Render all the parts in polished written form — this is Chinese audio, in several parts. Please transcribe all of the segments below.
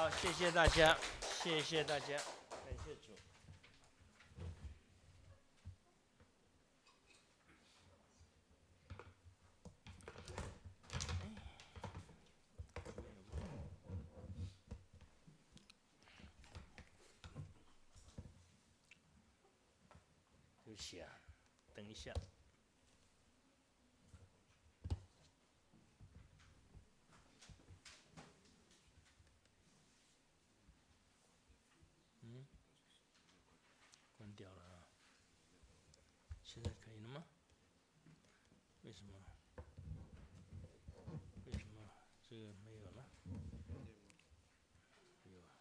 好，谢谢大家，谢谢大家，感谢主。对不起啊，等一下。关掉了啊，现在可以了吗？为什么这个没有了？有啊，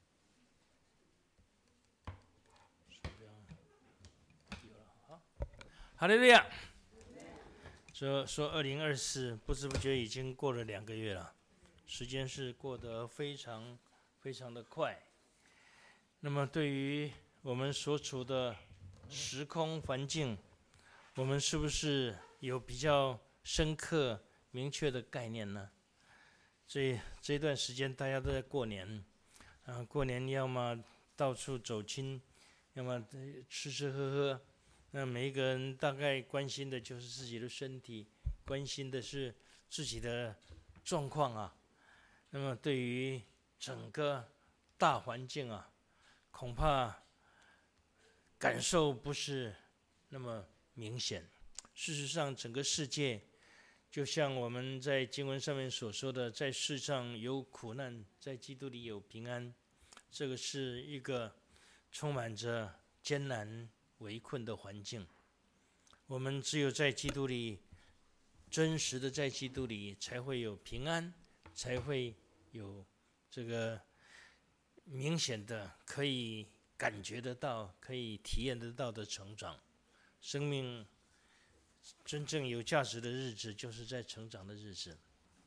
鼠标有了，好，哈利路亚。说2024，不知不觉已经过了2个月了，时间是过得非常非常的快。那么对于我们所处的时空环境，我们是不是有比较深刻明确的概念呢？这段时间大家都在过年，过年要么到处走亲，要么吃吃喝喝。那每一个人大概关心的就是自己的身体，关心的是自己的状况啊。那么对于整个大环境啊，恐怕感受不是那么明显。事实上，整个世界就像我们在经文上面所说的，在世上有苦难，在基督里有平安。这个是一个充满着艰难围困的环境。我们只有在基督里，真实的在基督里，才会有平安，才会有这个明显的可以感觉得到、可以体验得到的成长。生命真正有价值的日子，就是在成长的日子。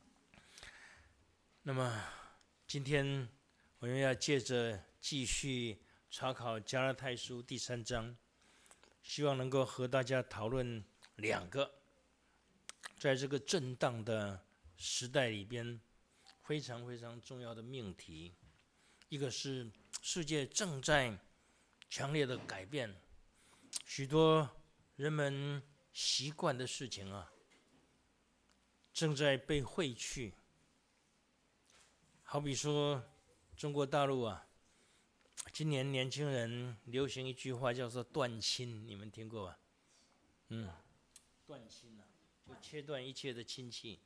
那么今天我们要借着继续查考加拉太书第3章，希望能够和大家讨论2个在这个震荡的时代里边非常非常重要的命题。一个是世界正在强烈的改变，许多人们习惯的事情啊，正在被废去。好比说中国大陆啊，今年年轻人流行一句话叫做断亲，你们听过吧？断亲啊，就切断一切的亲戚。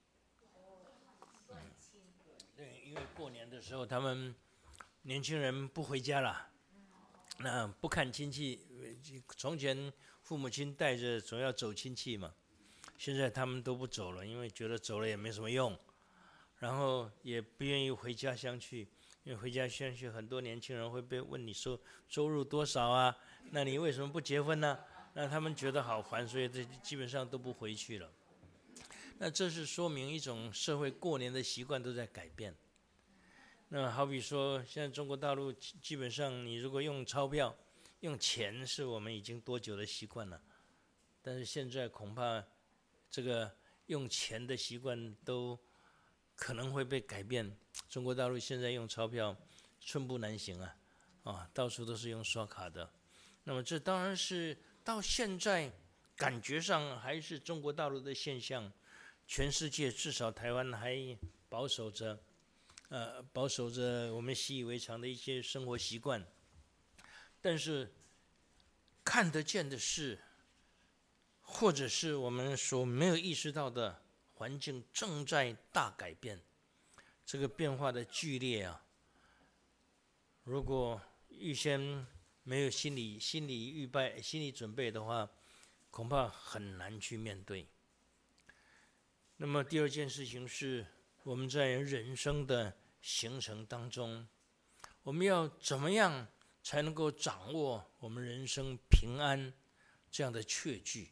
对，因为过年的时候他们年轻人不回家了，那不看亲戚。从前父母亲带着总要走亲戚嘛，现在他们都不走了，因为觉得走了也没什么用，然后也不愿意回家乡去，因为回家乡去很多年轻人会被问你说收入多少啊，那你为什么不结婚呢？那他们觉得好烦，所以这基本上都不回去了。那这是说明一种社会过年的习惯都在改变。那好比说现在中国大陆基本上你如果用钞票用钱是我们已经多久的习惯了，但是现在恐怕这个用钱的习惯都可能会被改变。中国大陆现在用钞票寸步难行啊，到处都是用刷卡的。那么这当然是到现在感觉上还是中国大陆的现象，全世界至少台湾还保守着我们习以为常的一些生活习惯。但是看得见的是，或者是我们所没有意识到的环境正在大改变。这个变化的剧烈啊，如果预先没有心理准备的话，恐怕很难去面对。那么第二件事情是，我们在人生的形成当中，我们要怎么样才能够掌握我们人生平安这样的确据？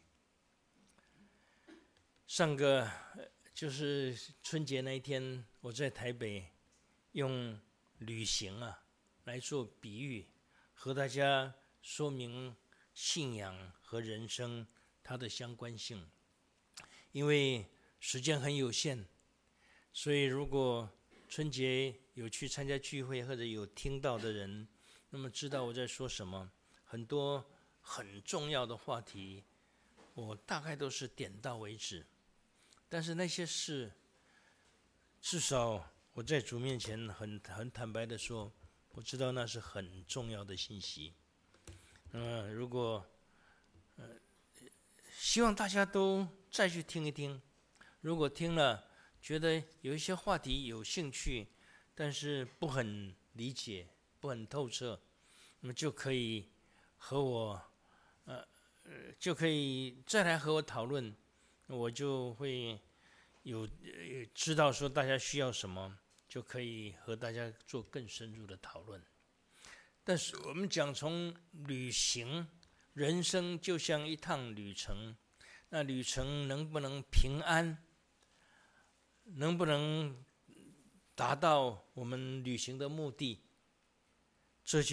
上个就是春节那一天，我在台北用旅行来做比喻，和大家说明信仰和人生它的相关性。因为时间很有限，所以如果春节有去参加聚会或者有听到的人，那么知道我在说什么。很多很重要的话题，我大概都是点到为止。但是那些事，至少我在主面前很坦白的说，我知道那是很重要的信息。如果希望大家都再去听一听，如果听了觉得有一些话题有兴趣，但是不很理解、不很透彻，那么就可以和我，就可以再来和我讨论，我就会知道说大家需要什么，就可以和大家做更深入的讨论。但是我们讲从旅行，人生就像一趟旅程，那旅程能不能平安，能不能达到我们旅行的目的，这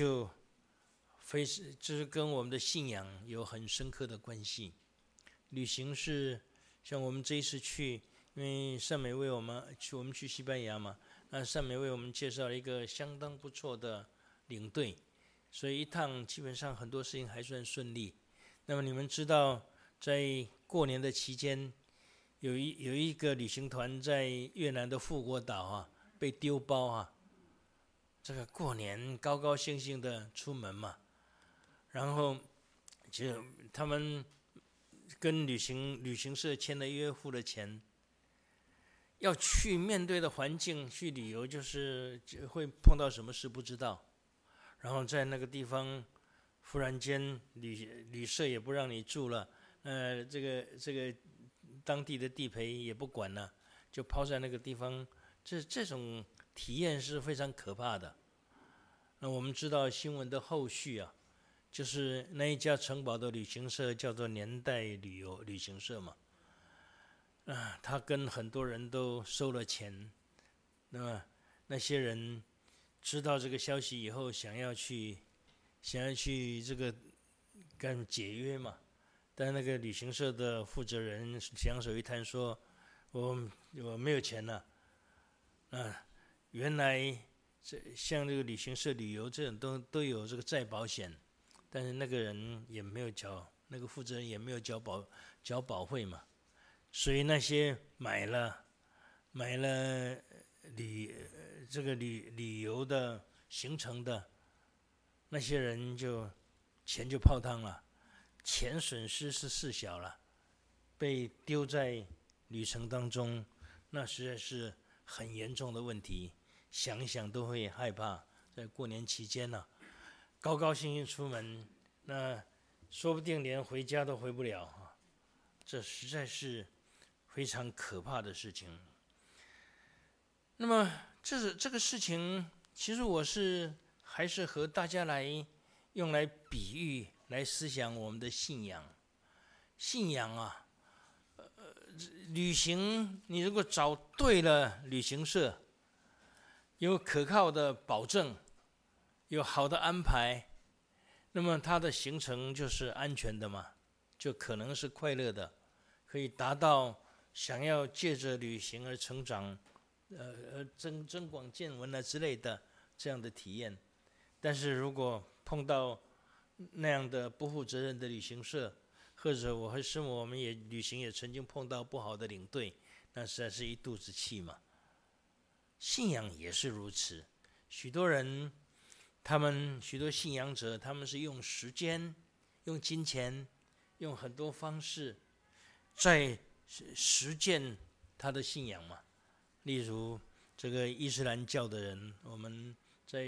是跟我们的信仰有很深刻的关系。旅行是像我们这一次去，因为善美为我们去西班牙嘛，那善美为我们介绍了一个相当不错的领队，所以一趟基本上很多事情还算顺利。那么你们知道，在过年的期间，有一个旅行团在越南的富国岛被丢包这个过年高高兴兴的出门嘛，然后就他们跟旅行社签了约，付了钱，要去面对的环境去旅游，就是会碰到什么事不知道。然后在那个地方，忽然间旅社也不让你住了，这个当地的地陪也不管了，就抛在那个地方，这种体验是非常可怕的。那我们知道新闻的后续就是那一家城堡的旅行社叫做年代旅行社嘛，他跟很多人都收了钱，那么那些人知道这个消息以后，想要去这个解约嘛，但那个旅行社的负责人两手一摊说，我没有钱了，原来像这个旅行社旅游这种都有这个再保险，但是那个人也没有缴，那个负责人也没有缴保费嘛，所以那些买了旅游的行程的那些人钱就泡汤了，钱损失是事小了，被丢在旅程当中，那实在是很严重的问题，想一想都会害怕。在过年期间高高兴兴出门，那说不定连回家都回不了这实在是非常可怕的事情。那么这个事情，其实我还是和大家用来比喻，来思想我们的信仰。信仰旅行你如果找对了旅行社，有可靠的保证，有好的安排，那么它的行程就是安全的嘛，就可能是快乐的，可以达到想要借着旅行而成长，增广见闻之类的这样的体验。但是如果碰到那样的不负责任的旅行社，或者我和师母我们旅行也曾经碰到不好的领队，那实在是一肚子气嘛。信仰也是如此，许多人许多信仰者，他们是用时间、用金钱、用很多方式在实践他的信仰嘛。例如这个伊斯兰教的人，我们在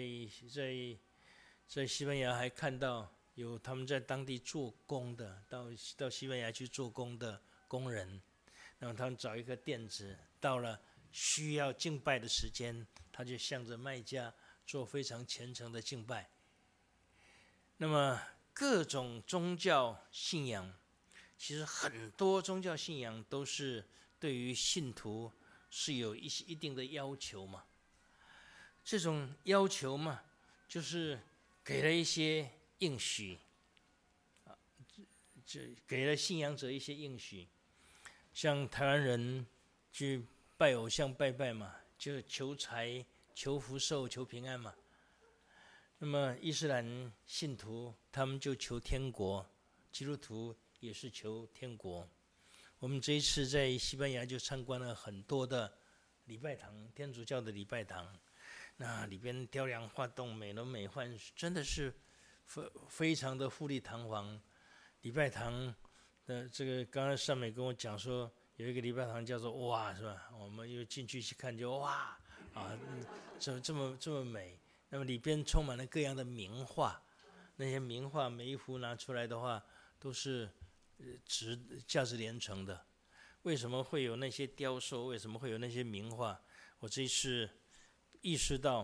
西班牙还看到有他们在当地做工的，到西班牙去做工的工人，然后他们找一个店子，到了需要敬拜的时间，他就向着卖家做非常虔诚的敬拜。那么各种宗教信仰，其实很多宗教信仰都是对于信徒是有一定的要求嘛。这种要求嘛，就是给了一些应许，给了信仰者一些应许。像台湾人去拜偶像拜嘛， 就求财、求福寿、求平安嘛。那么伊斯兰信徒他们就求天国，基督徒也是求天国。我们这一次在西班牙就参观了很多的礼拜堂，天主教的礼拜堂，那里边雕梁画栋、美轮美奂，真的是非常的富丽堂皇。礼拜堂的这个，刚刚善美跟我讲说，有一个礼拜堂叫做哇，是吧？我们又进去去看，就哇啊，这么美。那么里边充满了各样的名画，那些名画每一幅拿出来的话，都是价值连城的。为什么会有那些雕塑？为什么会有那些名画？我这一次意识到，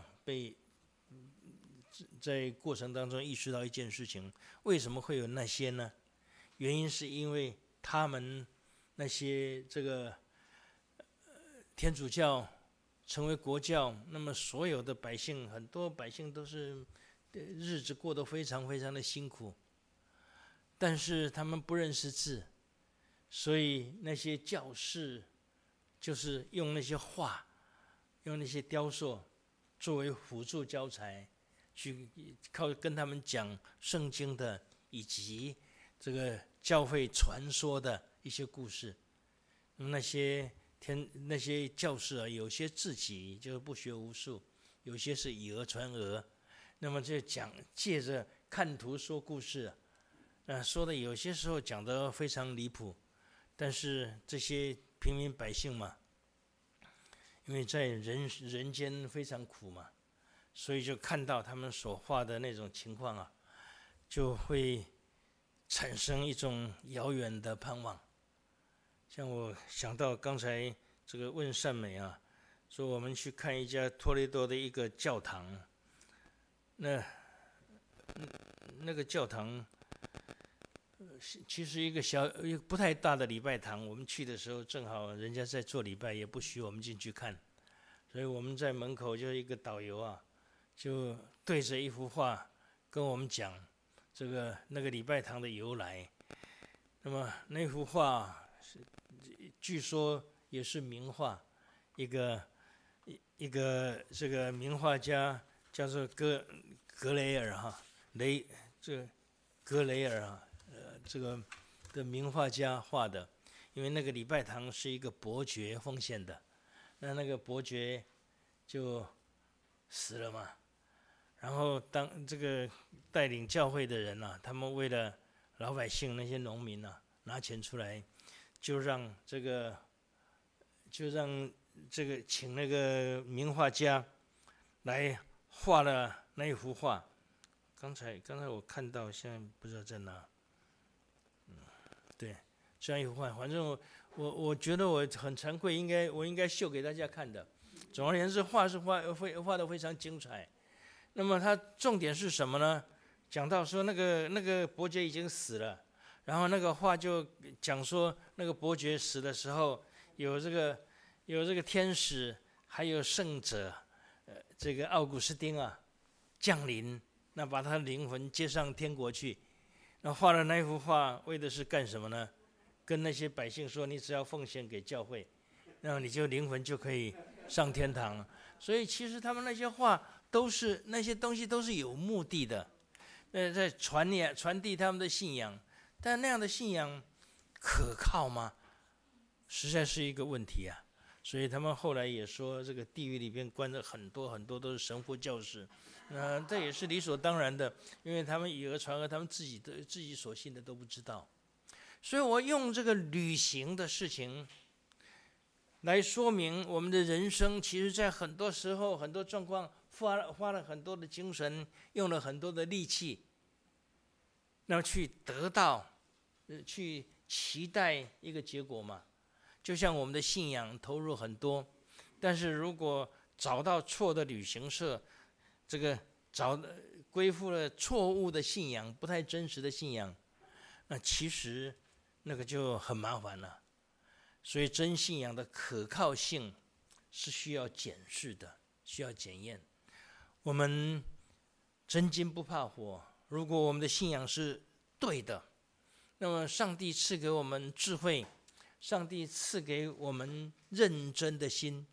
在过程当中意识到一件事情：为什么会有那些呢？原因是因为他们那些这个天主教成为国教，那么所有的百姓，很多百姓都是日子过得非常非常的辛苦，但是他们不认识字，所以那些教士就是用那些画，用那些雕塑作为辅助教材，去跟他们讲圣经的以及这个教会传说的一些故事。那些教士啊，有些自己就不学无术，有些是以讹传讹，那么就借着看图说故事，说的有些时候讲得非常离谱，但是这些平民百姓嘛，因为在人间非常苦嘛，所以就看到他们所画的那种情况啊，就会产生一种遥远的盼望。像我想到刚才这个问善美啊，说我们去看一家托雷多的一个教堂，那个教堂其实一个不太大的礼拜堂，我们去的时候正好人家在做礼拜，也不许我们进去看，所以我们在门口就一个导游啊，就对着一幅画跟我们讲那个礼拜堂的由来。那么那幅画据说也是名画，一个这个名画家叫做格雷尔哈格雷尔啊，这个的名画家画的。因为那个礼拜堂是一个伯爵奉献的，那个伯爵就死了嘛，然后当这个带领教会的人啊，他们为了老百姓那些农民啊拿钱出来，就让这个请那个名画家来画了那一幅画。刚才我看到，现在不知道在哪。对，这样一幅画，反正我觉得我很惭愧，我应该秀给大家看的。总而言之，画得非常精彩。那么它重点是什么呢？讲到说那个伯爵已经死了，然后那个画就讲说那个伯爵死的时候有这个天使，还有圣者，这个奥古斯丁啊降临，那把他的灵魂接上天国去。那画了那幅画为的是干什么呢？跟那些百姓说，你只要奉献给教会，那你就灵魂就可以上天堂了。所以其实他们那些画那些东西都是有目的的，在传递他们的信仰。但那样的信仰可靠吗？实在是一个问题啊。所以他们后来也说，这个地狱里边关着很多很多都是神父教士，这也是理所当然的，因为他们以讹传讹，他们自己所信的都不知道。所以我用这个旅行的事情来说明我们的人生，其实在很多时候很多状况花了很多的精神，用了很多的力气，那么去得到去期待一个结果嘛。就像我们的信仰投入很多，但是如果找到错的旅行社，这个归附了错误的信仰，不太真实的信仰，那其实那个就很麻烦了。所以真信仰的可靠性是需要检视的，需要检验。我们真金不怕火，如果我们的信仰是对的，那么上帝赐给我们智慧，上帝赐给我们认真的心，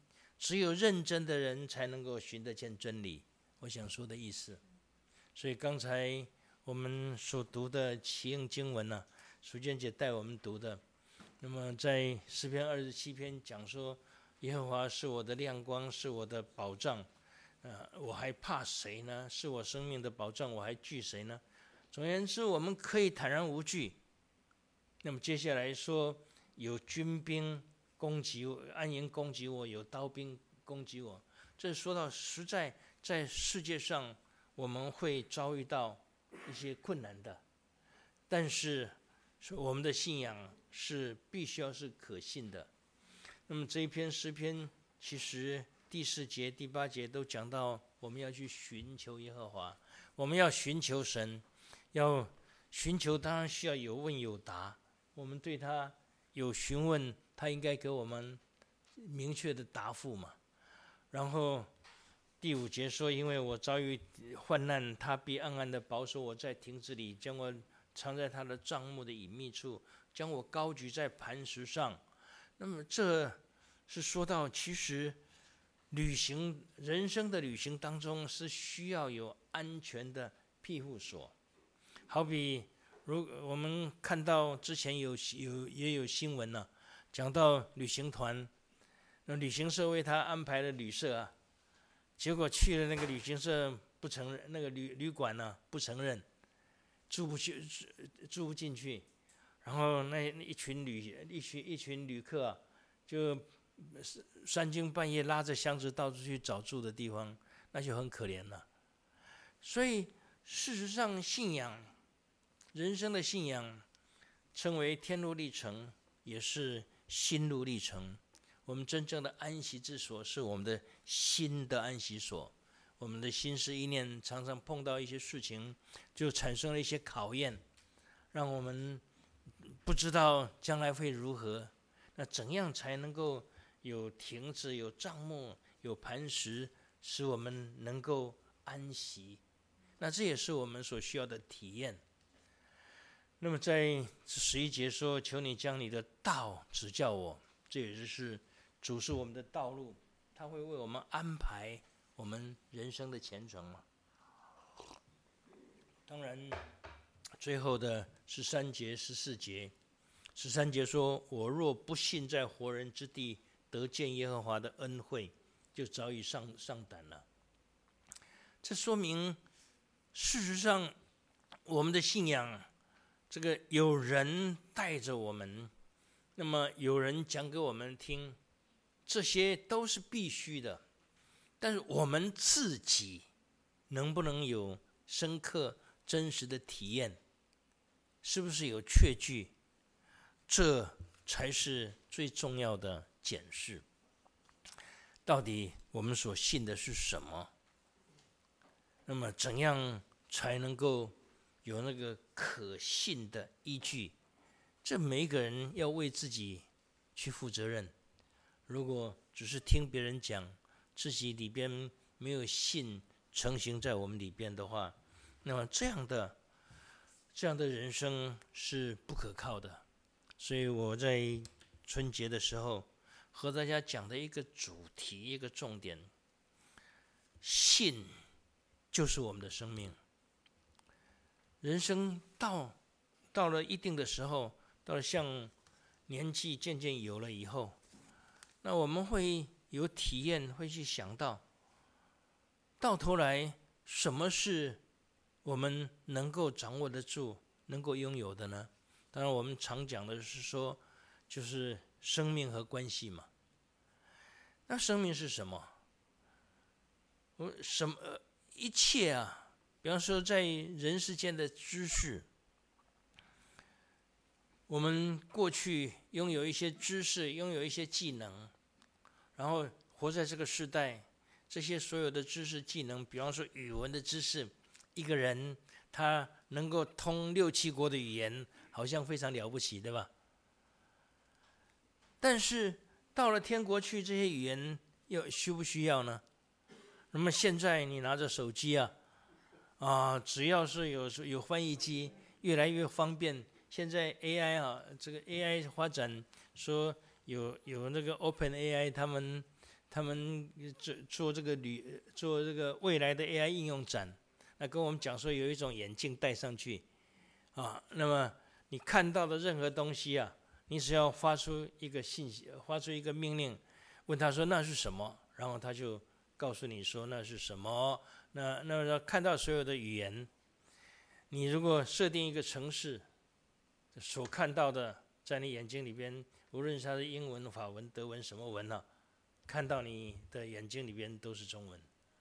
只有认真的人才能够寻得见真理。我想说的意思。所以刚才我们所读的奇应经文呢，淑娟姐带我们读的，那么在诗篇27篇讲说，耶和华是我的亮光，是我的保障，我还怕谁呢？是我生命的保障，我还惧谁呢？总而言之，我们可以坦然无惧。那么接下来说，有军兵攻击我，安营攻击我，有刀兵攻击我。这说到实在在世界上我们会遭遇到一些困难的，但是我们的信仰是必须要是可信的。那么这一篇诗篇其实第4节、第8节都讲到，我们要去寻求耶和华，我们要寻求神，要寻求当然需要有问有答。我们对他有询问，他应该给我们明确的答复嘛。然后第5节说，因为我遭遇患难，他必暗暗的保守我在亭子里，将我藏在他的帐幕的隐秘处，将我高举在磐石上。那么这是说到，其实人生的旅行当中是需要有安全的庇护所。好比我们看到之前也有新闻呢，讲到旅行团，那旅行社为他安排了旅社啊，结果去了那个旅行社不承认，那个旅馆呢不承认，住不进去，然后那一群旅客啊，就3更半夜拉着箱子到处去找住的地方，那就很可怜了。所以事实上，人生的信仰称为天路历程，也是心路历程。我们真正的安息之所是我们的心的安息所。我们的心思意念常常碰到一些事情，就产生了一些考验，让我们不知道将来会如何。那怎样才能够有亭子、有帐幕、有磐石，使我们能够安息？那这也是我们所需要的体验。那么在11节说，求你将你的道指教我，这也就是主是我们的道路，他会为我们安排我们人生的前程嘛。当然最后的13节、14节，13节说，我若不信在活人之地得见耶和华的恩惠，就早已上胆了。这说明事实上我们的信仰，这个有人带着我们，那么有人讲给我们听，这些都是必须的。但是我们自己能不能有深刻真实的体验，是不是有确据，这才是最重要的检视。到底我们所信的是什么？那么怎样才能够有那个可信的依据？这每一个人要为自己去负责任。如果只是听别人讲，自己里边没有信成型在我们里边的话，那么这样的人生是不可靠的。所以我在春节的时候和大家讲的一个主题，一个重点，信就是我们的生命。人生到了一定的时候，到了像年纪渐渐有了以后，那我们会有体验，会去想到头来什么是我们能够掌握得住、能够拥有的呢？当然我们常讲的是说，就是生命和关系嘛。那生命是什么？一切啊，比方说在人世间的知识，我们过去拥有一些知识，拥有一些技能，然后活在这个时代，这些所有的知识技能，比方说语文的知识，一个人他能够通6、7国的语言，好像非常了不起，对吧？但是到了天国去，这些语言又需不需要呢？那么现在你拿着手机只要是有翻译机，越来越方便。现在 AI 这个 AI 发展，说有那个 OpenAI， 他们做这个未来的 AI 应用展，那跟我们讲说有一种眼镜戴上去，那么你看到的任何东西啊，你只要发出一个信息，发出一个命令，问他说那是什么，然后他就告诉你说那是什么。那看到所有的语言，你如果设定一个程式，所看到的在你眼睛里边，无论是它的英文、法文、德文什么文啊，看到你的眼睛里边都是中文。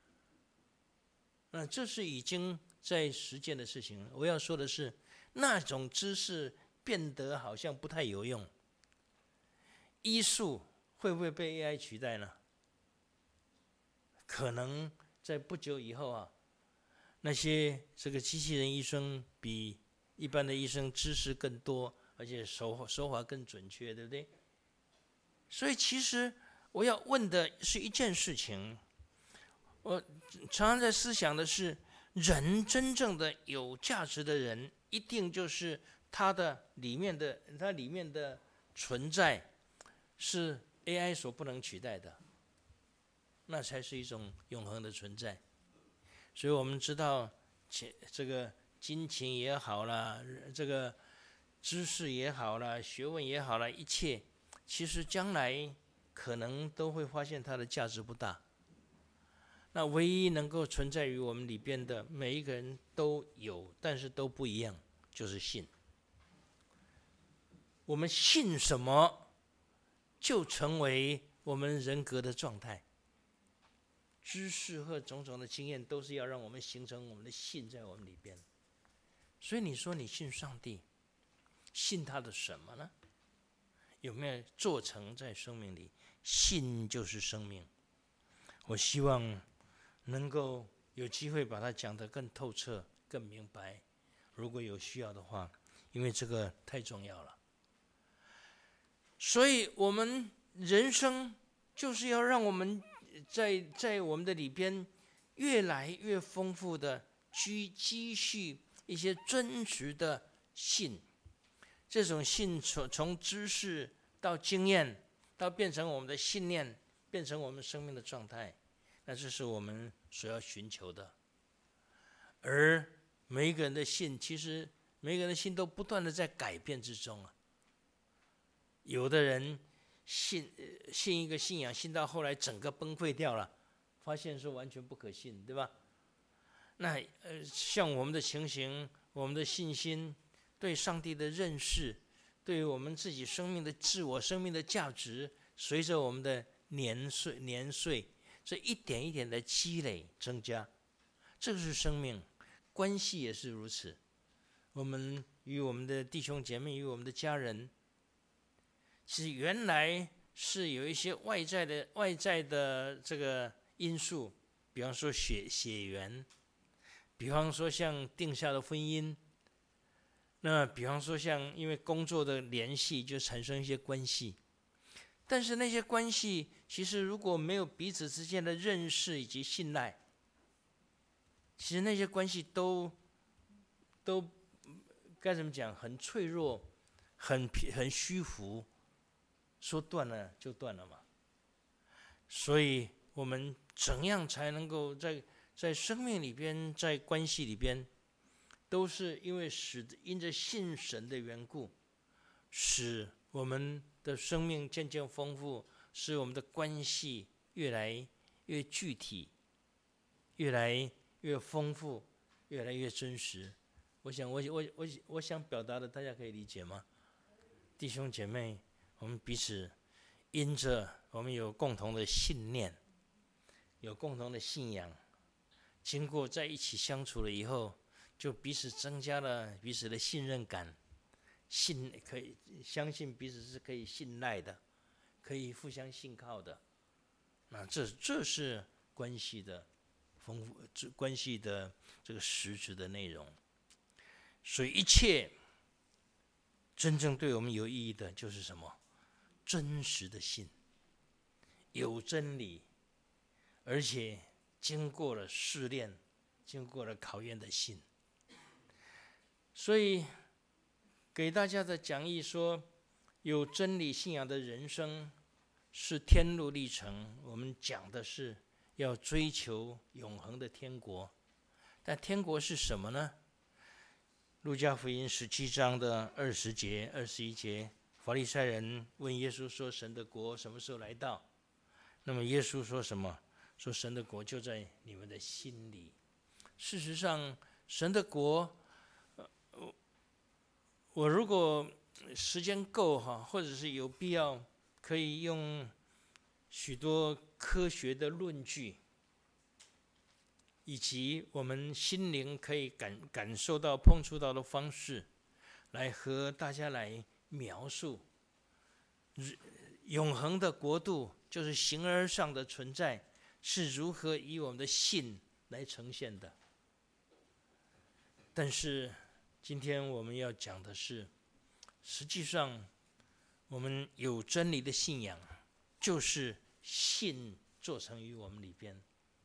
那这是已经在实践的事情。我要说的是，那种知识变得好像不太有用。医术会不会被 AI 取代呢？可能在不久以后啊，那些这个机器人医生比一般的医生知识更多，而且手法更准确，对不对？所以其实我要问的是一件事情，我常常在思想的是，人真正的有价值的人，一定就是他里面的存在是 AI 所不能取代的，那才是一种永恒的存在。所以我们知道，这个金钱也好啦，这个知识也好啦，学问也好啦，一切其实将来可能都会发现它的价值不大。那唯一能够存在于我们里边的每一个人都有，但是都不一样，就是信。我们信什么，就成为我们人格的状态。知识和种种的经验都是要让我们形成我们的信在我们里边。所以你说你信上帝，信他的什么呢？有没有做成在生命里？信就是生命。我希望能够有机会把它讲得更透彻、更明白。如果有需要的话，因为这个太重要了。所以我们人生就是要让我们在我们的里边越来越丰富的积蓄一些真实的信。这种信从知识到经验，到变成我们的信念，变成我们生命的状态，那这是我们所要寻求的。而每一个人的信，其实每一个人的信都不断的在改变之中啊。有的人信一个信仰，信到后来整个崩溃掉了，发现是完全不可信，对吧？那像我们的情形，我们的信心，对上帝的认识，对于我们自己生命的自我生命的价值，随着我们的年岁，这一点一点的积累增加，这个是生命。关系也是如此，我们与我们的弟兄姐妹，与我们的家人，其实原来是有一些外在的这个因素，比方说血缘，比方说像定下的婚姻，那比方说像因为工作的联系就产生一些关系，但是那些关系其实如果没有彼此之间的认识以及信赖，其实那些关系都该怎么讲，很脆弱，很虚浮，说断了就断了嘛。所以我们怎样才能够在生命里边，在关系里边，都是因着信神的缘故，使我们的生命渐渐丰富，使我们的关系越来越具体，越来越丰富，越来越真实。我想表达的，大家可以理解吗？弟兄姐妹，我们彼此因着我们有共同的信念，有共同的信仰，经过在一起相处了以后，就彼此增加了彼此的信任感，可以相信彼此是可以信赖的，可以互相信靠的。那这是关系的丰富，关系的这个实质的内容。所以一切真正对我们有意义的就是什么？真实的信，有真理，而且经过了试炼，经过了考验的信。所以给大家的讲义说，有真理信仰的人生是天路历程，我们讲的是要追求永恒的天国。但天国是什么呢？路加福音17章的20节、21节，法利赛人问耶稣说：“神的国什么时候来到？”那么耶稣说什么？说神的国就在你们的心里。事实上，神的国，我如果时间够或者是有必要，可以用许多科学的论据，以及我们心灵可以感受到、碰触到的方式，来和大家来描述永恒的国度，就是形而上的存在，是如何以我们的信来呈现的。但是今天我们要讲的是，实际上我们有真理的信仰，就是信做成于我们里边。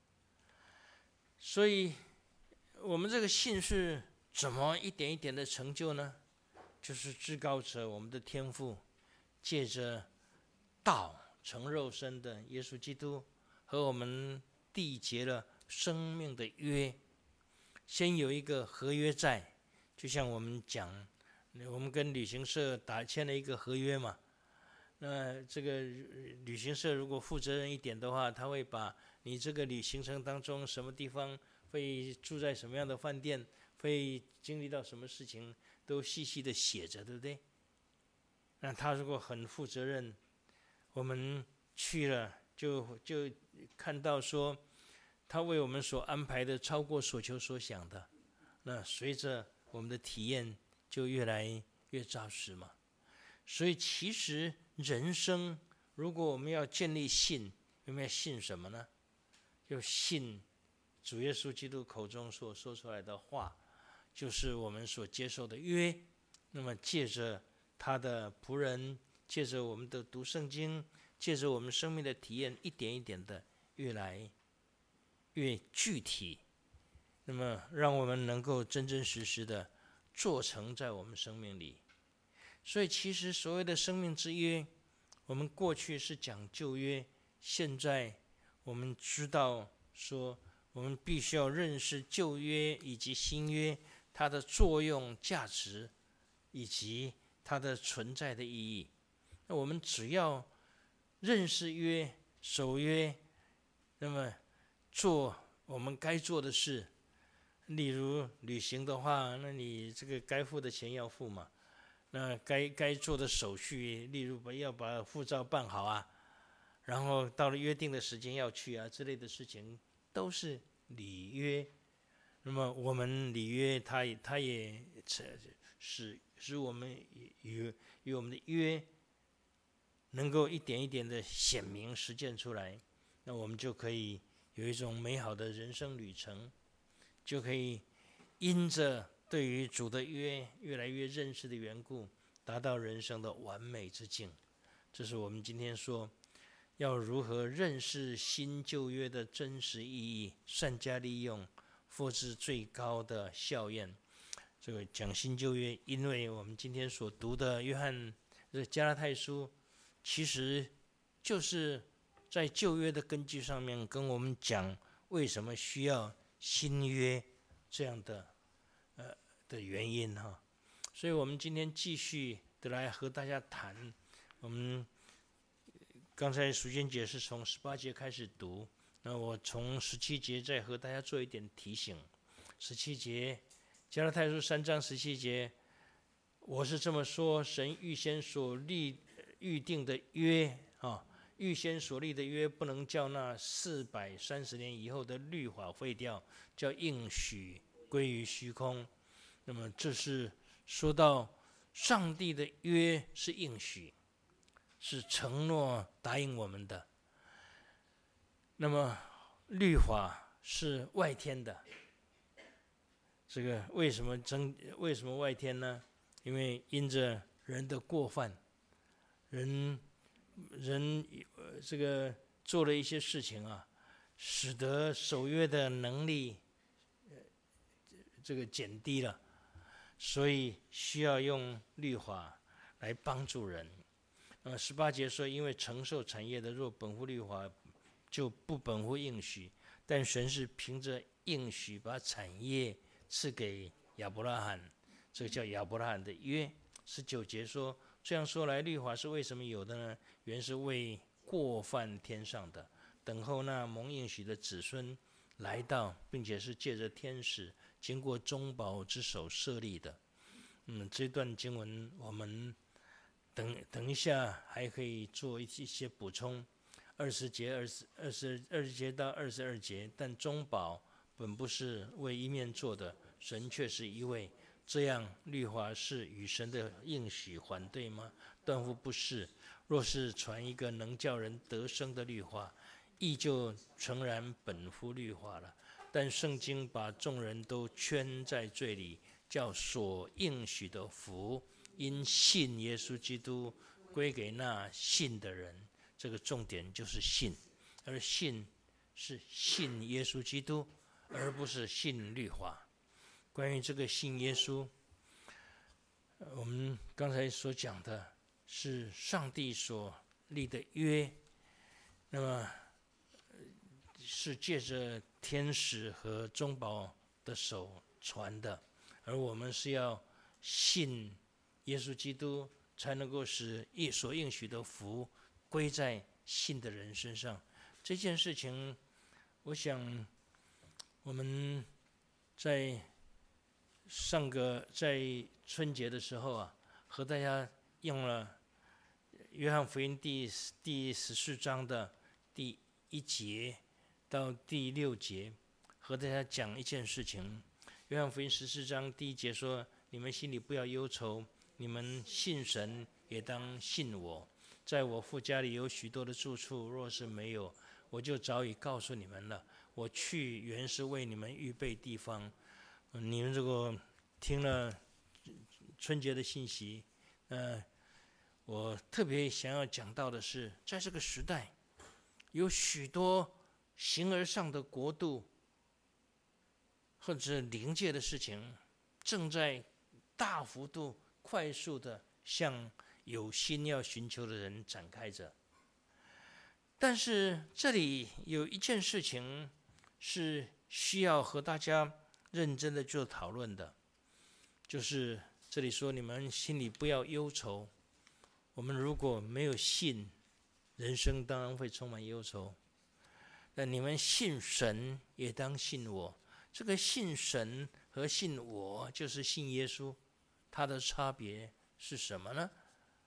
所以我们这个信是怎么一点一点的成就呢？就是至高者我们的天父，借着道成肉身的耶稣基督，和我们缔结了生命的约。先有一个合约在，就像我们讲，我们跟旅行社签了一个合约嘛。那这个旅行社如果负责任一点的话，他会把你这个旅行程当中什么地方会住在什么样的饭店，会经历到什么事情，都细细的写着，对不对？那他如果很负责任，我们去了就看到说，他为我们所安排的超过所求所想的，那随着我们的体验就越来越扎实嘛。所以其实人生，如果我们要建立信，我们要信什么呢？就信主耶稣基督口中所说出来的话，就是我们所接受的约。那么借着他的仆人，借着我们的读圣经，借着我们生命的体验，一点一点的越来越具体，那么让我们能够真真实实的做成在我们生命里。所以其实所谓的生命之约，我们过去是讲旧约，现在我们知道说，我们必须要认识旧约以及新约它的作用、价值以及它的存在的意义。那我们只要认识约、守约，那么做我们该做的事。例如旅行的话，那你这个该付的钱要付嘛，那该做的手续，例如要把护照办好啊，然后到了约定的时间要去啊之类的事情，都是礼约。那么我们礼约，它也使我们与我们的约能够一点一点的显明实践出来，那我们就可以有一种美好的人生旅程，就可以因着对于主的约越来越认识的缘故，达到人生的完美之境。这是我们今天说要如何认识新旧约的真实意义，善加利用，复制最高的效验。这个讲新旧约，因为我们今天所读的加拉太书，其实就是在旧约的根基上面跟我们讲为什么需要新约这样的原因哈。所以我们今天继续的来和大家谈，我们刚才淑娟姐是从18节开始读，那我从17节再和大家做一点提醒。17节，加拉太书3章17节，我是这么说：神预先所预定的约预先所立的约，不能叫那430年以后的律法废掉，叫应许归于虚空。那么这是说到上帝的约是应许，是承诺答应我们的。那么律法是外天的，这个为什么外天呢？因为因着人的过犯，人这个做了一些事情啊，使得守约的能力这个减低了，所以需要用律法来帮助人。 18节说，因为承受产业的，若本乎律法，就不本乎应许。但神是凭着应许把产业赐给亚伯拉罕，这个叫亚伯拉罕的约。19节说，这样说来，律法是为什么有的呢？原是为过犯天上的，等候那蒙应许的子孙来到，并且是借着天使经过中保之手设立的。这段经文我们等一下还可以做一些补充。20节到22节，但中保本不是为一面做的，神却是一位。这样律法是与神的应许反对吗？断乎不是。若是传一个能叫人得生的律法，亦就诚然本乎律法了。但圣经把众人都圈在罪里，叫所应许的福因信耶稣基督归给那信的人。这个重点就是信，而信是信耶稣基督，而不是信律法。关于这个信耶稣，我们刚才所讲的是上帝所立的约，那么是借着天使和中保的手传的，而我们是要信耶稣基督，才能够使所应许的福归在信的人身上。这件事情，我想我们在春节的时候啊，和大家用了约翰福音第14章的第1节到第6节，和大家讲一件事情。约翰福音14章第1节说：“你们心里不要忧愁，你们信神也当信我。在我父家里有许多的住处，若是没有，我就早已告诉你们了。我去原是为你们预备地方。”你们如果听了春节的信息，我特别想要讲到的是，在这个时代，有许多形而上的国度或者灵界的事情，正在大幅度、快速的向有心要寻求的人展开着。但是这里有一件事情是需要和大家认真的做讨论的，就是这里说你们心里不要忧愁。我们如果没有信，人生当然会充满忧愁。但你们信神也当信我。这个信神和信我就是信耶稣，它的差别是什么呢？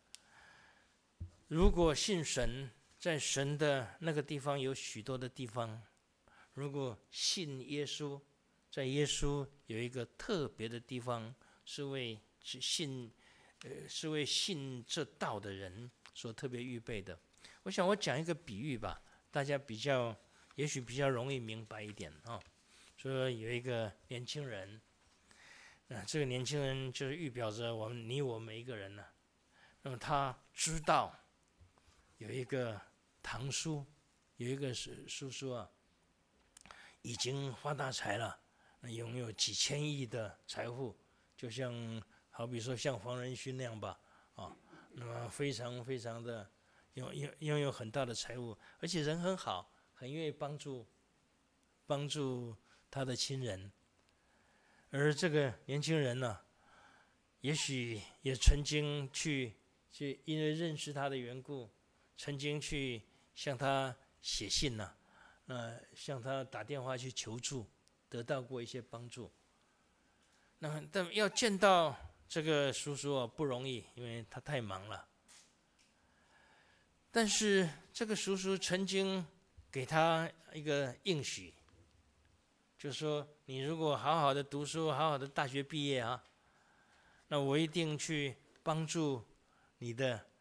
如果信神，在神的那个地方有许多的地方；如果信耶稣，在耶稣有一个特别的地方，是为信这道的人所特别预备的。我想我讲一个比喻吧，大家也许比较容易明白一点啊。说有一个年轻人，这个年轻人就是预表着你我每一个人呢。那么他知道有一个堂叔，有一个叔叔啊，已经发大财了，拥有几千亿的财富，就像好比说像黄仁勋那样吧，那么非常非常的拥有很大的财物，而且人很好，很愿意帮助他的亲人。而这个年轻人呢，也许也曾经去因为认识他的缘故，曾经去向他写信呢，向他打电话去求助，得到过一些帮助。但要见到这个叔叔不容易，因为他太忙了。但是这个叔叔曾经给他一个应许，就是说你如果好好的读书，好好的大学毕业啊，那我一定去帮助你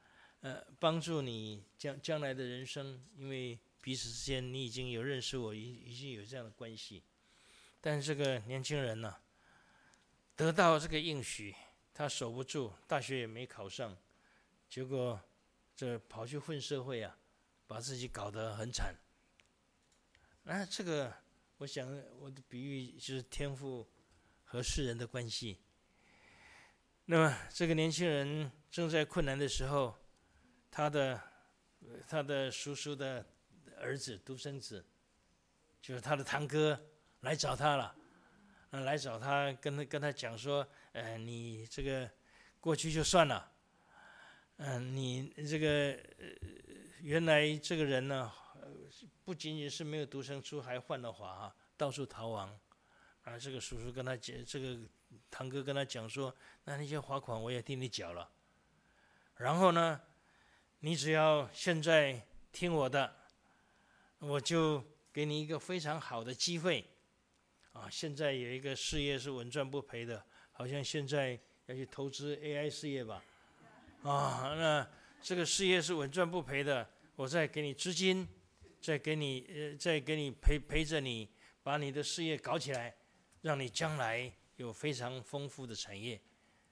将来的人生，因为彼此之间你已经有认识我，已经有这样的关系。但是这个年轻人呢，得到这个应许，他守不住，大学也没考上，结果这跑去混社会啊，把自己搞得很惨。那这个我想我的比喻就是天父和世人的关系。那么这个年轻人正在困难的时候， 他的叔叔的儿子独生子，就是他的堂哥来找他了，来找他跟他讲说，你这个过去就算了，你这个原来这个人呢，不仅仅是没有独生出，还犯了法，到处逃亡。这个叔叔跟他讲，这个堂哥跟他讲说，那些罚款我也替你缴了，然后呢，你只要现在听我的，我就给你一个非常好的机会，现在有一个事业是稳赚不赔的，好像现在要去投资 AI 事业吧，那这个事业是稳赚不赔的，我再给你资金，再给你陪着你，把你的事业搞起来，让你将来有非常丰富的产业。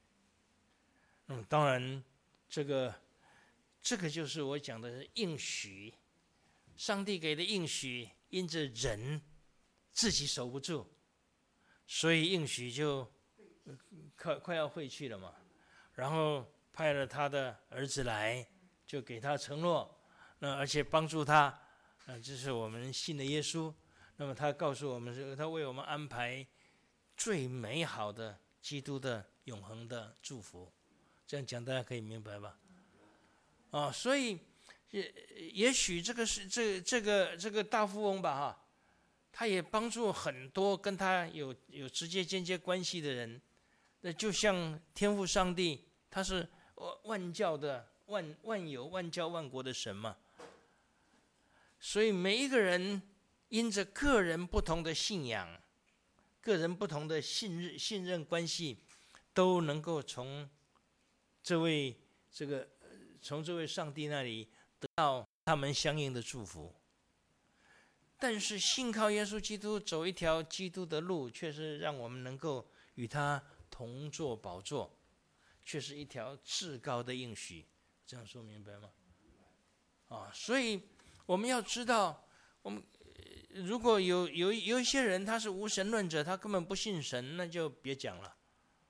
当然，这个就是我讲的应许，上帝给的应许，因着人自己守不住，所以应许就快要废去了嘛。然后派了他的儿子来，就给他承诺，而且帮助他，这是我们信的耶稣。那么他告诉我们说，他为我们安排最美好的基督的永恒的祝福。这样讲大家可以明白吧？所以也许这个是这个大富翁吧，他也帮助很多跟他有直接间接关系的人。那就像天父上帝，他是万教的万有万教万国的神嘛，所以每一个人因着个人不同的信仰，个人不同的信任关系，都能够从这位上帝那里得到他们相应的祝福。但是信靠耶稣基督，走一条基督的路，却是让我们能够与他同坐宝座，却是一条至高的应许。这样说明白吗？所以我们要知道，我们如果有一些人他是无神论者，他根本不信神，那就别讲了。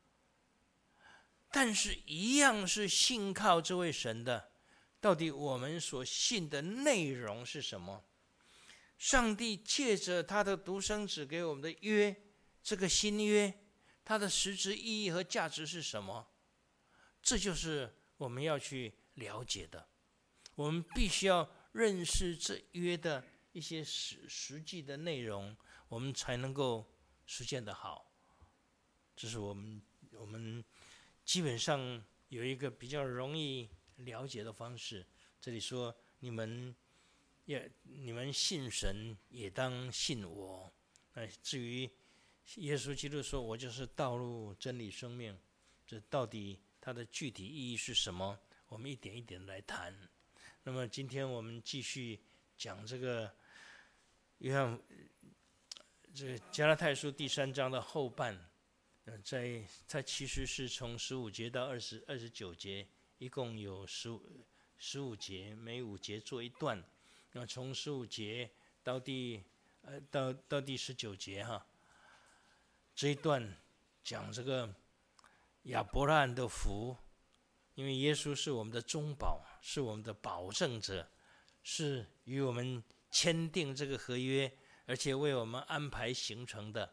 但是一样是信靠这位神的，到底我们所信的内容是什么？上帝借着他的独生子给我们的约，这个新约，它的实质意义和价值是什么？这就是我们要去了解的。我们必须要认识这约的一些实际的内容，我们才能够实践得好。这是我们基本上有一个比较容易了解的方式。这里说，你们信神，也当信我。至于耶稣基督说，我就是道路、真理、生命，这到底它的具体意义是什么？我们一点一点来谈。那么今天我们继续讲这个加拉太书第3章的后半。它其实是从15节到29节，一共有15节，每5节做一段。那么从15节到第19节这一段讲这个亚伯拉罕的福，因为耶稣是我们的中保，是我们的保证者，是与我们签订这个合约，而且为我们安排行程的。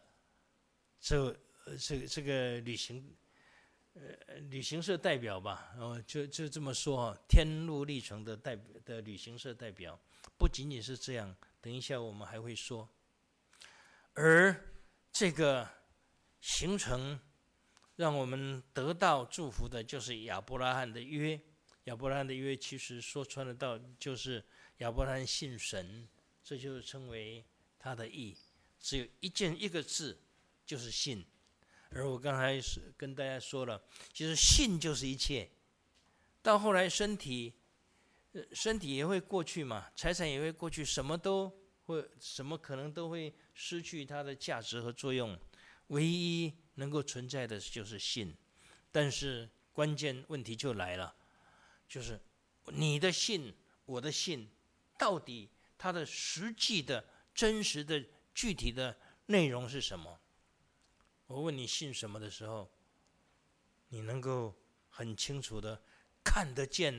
这个旅行社代表吧，就这么说，天路历程的旅行社代表，不仅仅是这样，等一下我们还会说。而这个行程让我们得到祝福的，就是亚伯拉罕的约。亚伯拉罕的约其实说穿了到，就是亚伯拉罕信神，这就称为他的义。只有一个字，就是信。而我刚才跟大家说了，其实信就是一切。到后来身体也会过去嘛，财产也会过去，什么可能都会失去它的价值和作用。唯一能够存在的就是信。但是关键问题就来了，就是你的信，我的信，到底它的实际的、真实的、具体的内容是什么？我问你信什么的时候，你能够很清楚的看得见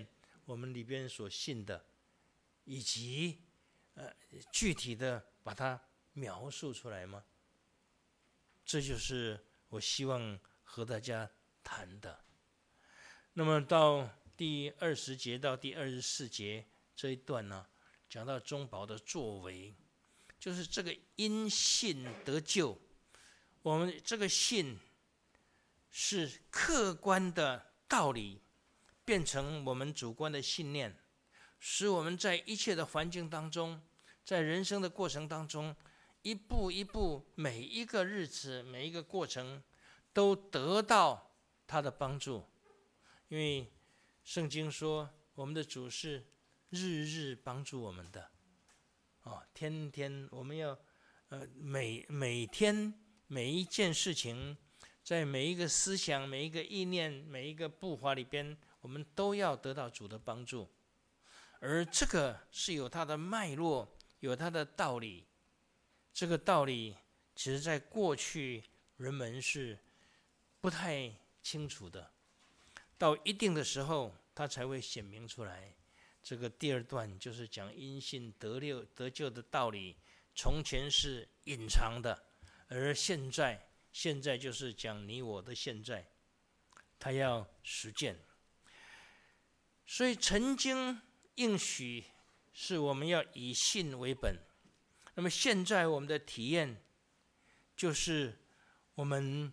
我们里边所信的，以及具体的把它描述出来吗？这就是我希望和大家谈的。那么到第20节到第24节这一段呢，讲到中保的作为，就是这个因信得救。我们这个信是客观的道理变成我们主观的信念，使我们在一切的环境当中，在人生的过程当中，一步一步，每一个日子，每一个过程，都得到他的帮助。因为圣经说，我们的主是日日帮助我们的，天天我们要每天每一件事情，在每一个思想、每一个意念、每一个步伐里边，我们都要得到主的帮助。而这个是有它的脉络，有它的道理。这个道理其实在过去人们是不太清楚的，到一定的时候它才会显明出来。这个第2段就是讲因信得救的道理，从前是隐藏的，而现在就是讲你我的现在，他要实践。所以曾经应许是我们要以信为本，那么现在我们的体验就是我们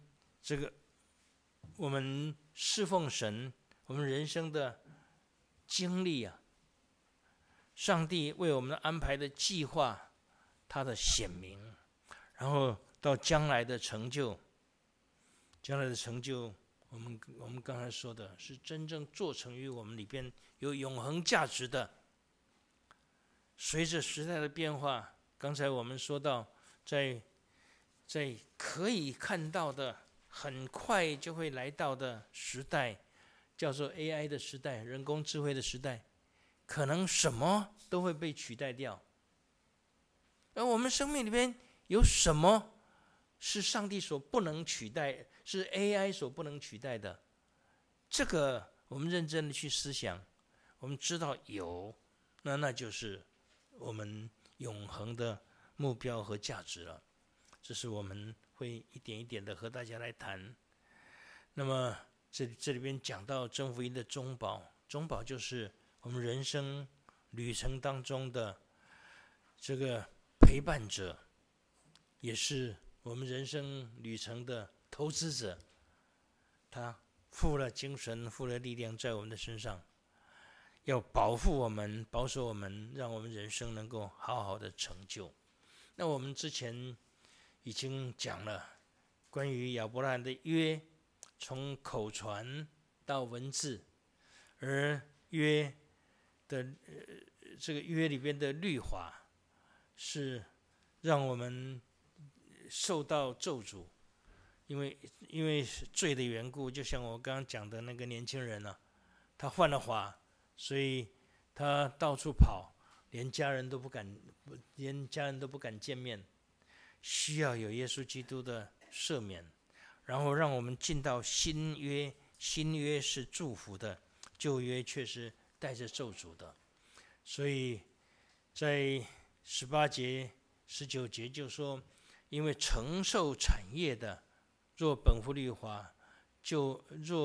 侍奉神，我们人生的经历啊，上帝为我们安排的计划，它的显明，然后到将来的成就。将来的成就，我们刚才说的是真正做成于我们里边有永恒价值的。随着时代的变化，刚才我们说到，在可以看到的很快就会来到的时代，叫做 AI 的时代，人工智慧的时代，可能什么都会被取代掉。而我们生命里边有什么是上帝所不能取代，是 AI 所不能取代的？这个我们认真的去思想，我们知道有，那就是我们永恒的目标和价值了。这是我们会一点一点的和大家来谈。那么这里边讲到真福音的中保就是我们人生旅程当中的这个陪伴者，也是我们人生旅程的投资者。他付了精神，付了力量在我们的身上，要保护我们，保守我们，让我们人生能够好好的成就。那我们之前已经讲了关于亚伯拉罕的约，从口传到文字，而约的这个约里边的律法是让我们受到咒诅，因为罪的缘故，就像我刚刚讲的那个年轻人啊，他犯了法，所以他到处跑，连家人都不敢见面，需要有耶稣基督的赦免，然后让我们进到新约。新约是祝福的，旧约却是带着咒诅的。所以在18节、19节就说，因为承受产业的，若本乎律法，就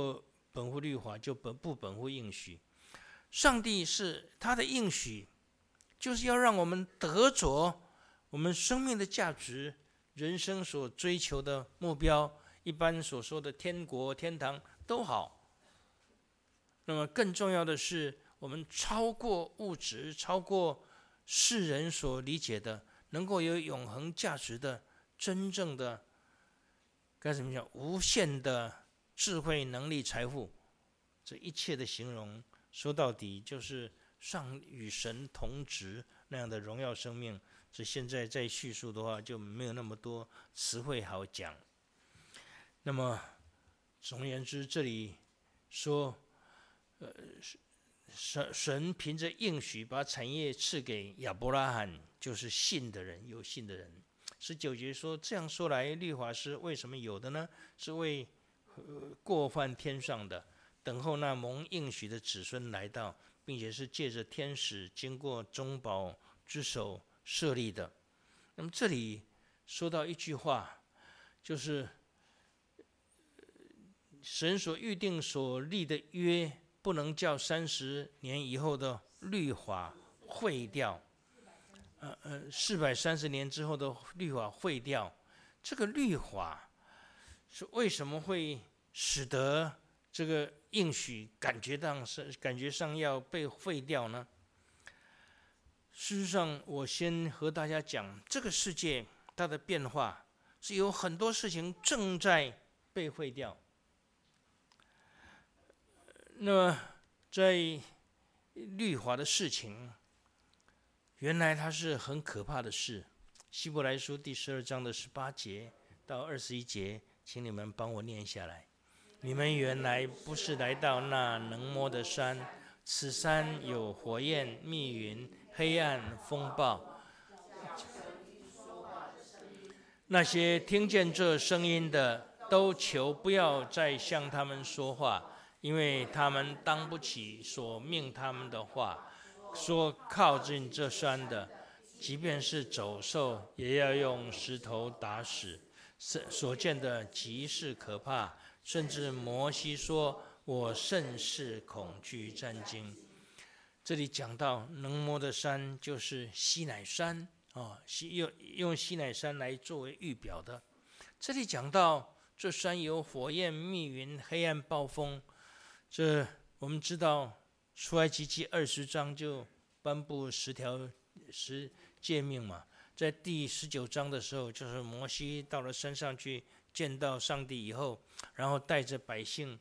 不本乎应许。上帝是他的应许，就是要让我们得着我们生命的价值，人生所追求的目标，一般所说的天国、天堂都好。那么更重要的是，我们超过物质，超过世人所理解的，能够有永恒价值的，真正的该怎么讲？无限的智慧、能力、财富，这一切的形容，说到底就是与神同质那样的荣耀生命。这现在再叙述的话，就没有那么多词汇好讲。那么总而言之，这里说，神凭着应许把产业赐给亚伯拉罕，就是信的人，有信的人。19节说，这样说来，律法是为什么有的呢？是为过犯天上的，等候那蒙应许的子孙来到， 并且是借着天使经过中保之手设立的。那么这里说到一句话，就是神所预定所立的约，不能叫30年以后的律法废掉。430年之后的律法废掉，这个律法是为什么会使得这个应许感觉上要被废掉呢？事实上，我先和大家讲，这个世界它的变化是有很多事情正在被废掉。那么在律法的事情，原来它是很可怕的事。希伯来书第12章的18节到21节，请你们帮我念下来。你们原来不是来到那能摸的山，此山有火焰、密云、黑暗、风暴。那些听见这声音的，都求不要再向他们说话，因为他们当不起所命他们的话。说靠近这山的，即便是走兽，也要用石头打死。所见的极是可怕，甚至摩西说：“我甚是恐惧战惊。”这里讲到能摸的山，就是西乃山用西乃山来作为预表的。这里讲到这山有火焰、密云、黑暗、暴风。这我们知道，出埃及记20章就颁布10诫命嘛。在第19章的时候，就是摩西到了山上去见到上帝以后，然后带百姓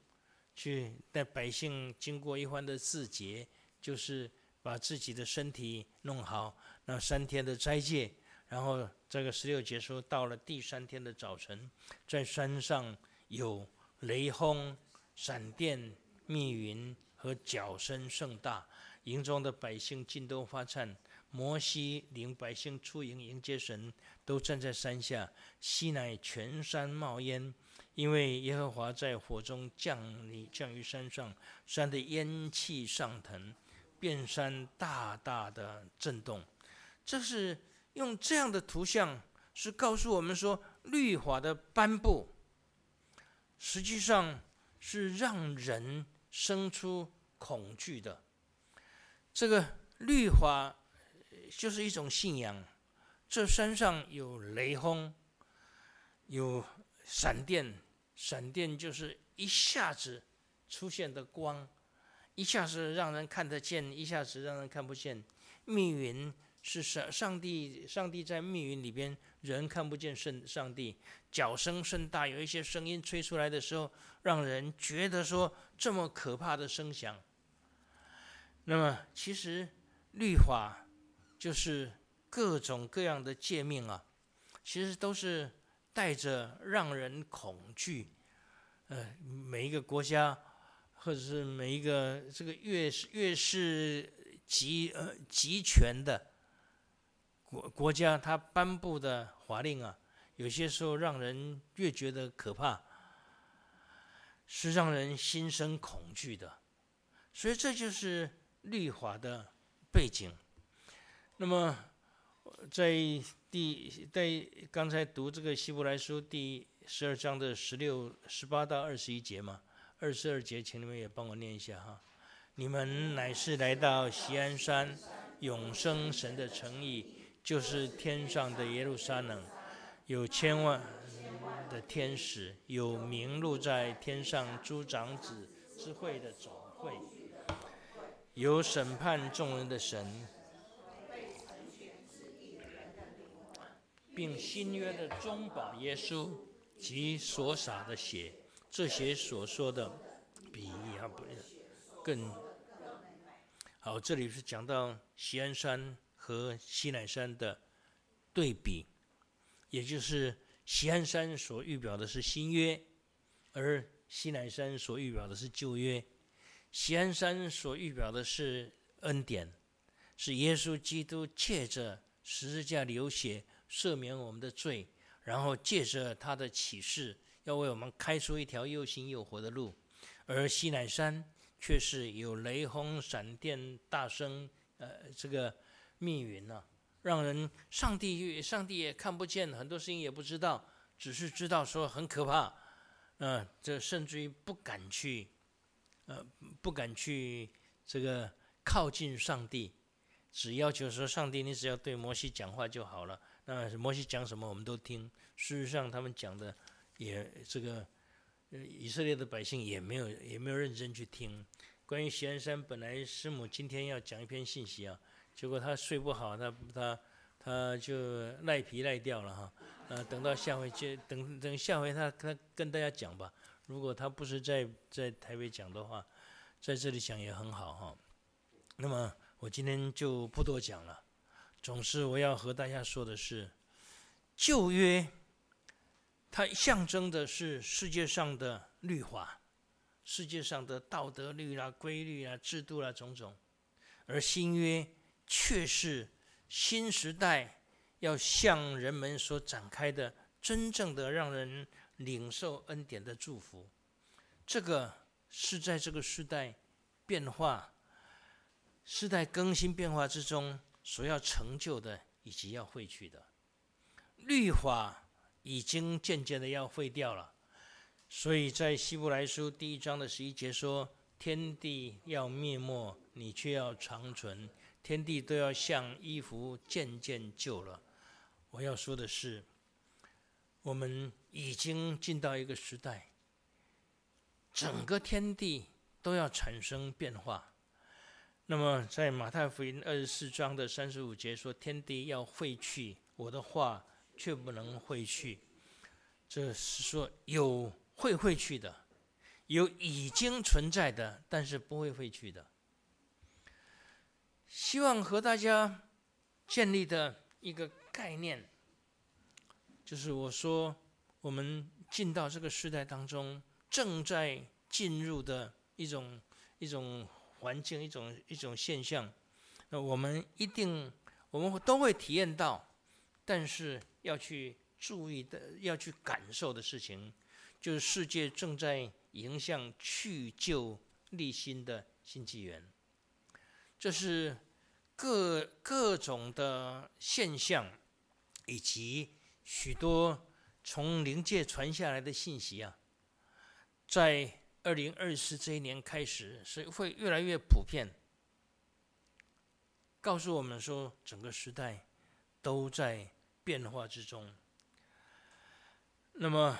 经过一番的自洁，就是把自己的身体弄好，那3天的斋戒。然后这个16节说，到了第3天的早晨，在山上有雷轰、闪电、密云和角声甚大，营中的百姓尽都发颤。摩西领百姓出营迎接神，都站在山下。西乃全山冒烟，因为耶和华在火中降于山上，山的烟气上腾，遍山大大的震动。这是用这样的图像，是告诉我们说，律法的颁布实际上是让人生出恐惧的。这个律法就是一种信仰。这山上有雷轰，有闪电，闪电就是一下子出现的光，一下子让人看得见，一下子让人看不见。密云是上帝在密云里边，人看不见上帝。角声甚大，有一些声音吹出来的时候，让人觉得说这么可怕的声响。那么其实律法就是各种各样的诫命啊，其实都是带着让人恐惧。每一个国家或者是每一个这个越是集权的国家，它颁布的法令啊，有些时候让人越觉得可怕，是让人心生恐惧的。所以这就是律法的背景。那么在刚才读这个希伯来书第12章的18到21节嘛，22节请你们也帮我念一下哈。你们乃是来到锡安山，永生神的城邑，就是天上的耶路撒冷，有千万的天使，有名录在天上诸长子之会的总会，有审判众人的神，并新约的中保耶稣及所洒的血，这些所说的比亚伯更好。这里是讲到锡安山和西乃山的对比，也就是锡安山所预表的是新约，而西乃山所预表的是旧约。锡安山所预表的是恩典，是耶稣基督借着十字架流血赦免我们的罪，然后借着他的启示，要为我们开出一条又新又活的路。而西乃山却是有雷轰、闪电、大声，这个密云啊，让人上帝也看不见，很多事情也不知道，只是知道说很可怕，这甚至于不敢去这个靠近上帝，只要求说上帝，你只要对摩西讲话就好了。那摩西讲什么我们都听，事实上他们讲的也这个以色列的百姓也没有认真去听。关于锡安山，本来师母今天要讲一篇信息啊，结果他睡不好，他就赖皮赖掉了哈。等到下回等下回他跟大家讲吧。如果他不是在台北讲的话，在这里讲也很好哈。那么我今天就不多讲了。总之我要和大家说的是，旧约它象征的是世界上的律法，世界上的道德律啦、规律啦、制度啦种种，而新约却是新时代要向人们所展开的真正的让人领受恩典的祝福。这个是在这个时代变化、时代更新变化之中所要成就的，以及要废去的。律法已经渐渐的要废掉了，所以在希伯来书第1章的11节说，天地要灭没，你却要长存，天地都要像衣服渐渐旧了。我要说的是，我们已经进到一个时代，整个天地都要产生变化。那么在马太福音24章的35节说，天地要废去，我的话却不能废去。这是说有会废去的，有已经存在的，但是不会废去的。希望和大家建立的一个概念，就是我说我们进到这个时代当中，正在进入的一种环境，一种现象。那我们都会体验到，但是要去注意的、要去感受的事情，就是世界正在迎向去旧立新的新纪元。这是各种的现象，以及许多从灵界传下来的信息啊，在2024这一年开始是会越来越普遍，告诉我们说整个时代都在变化之中。那么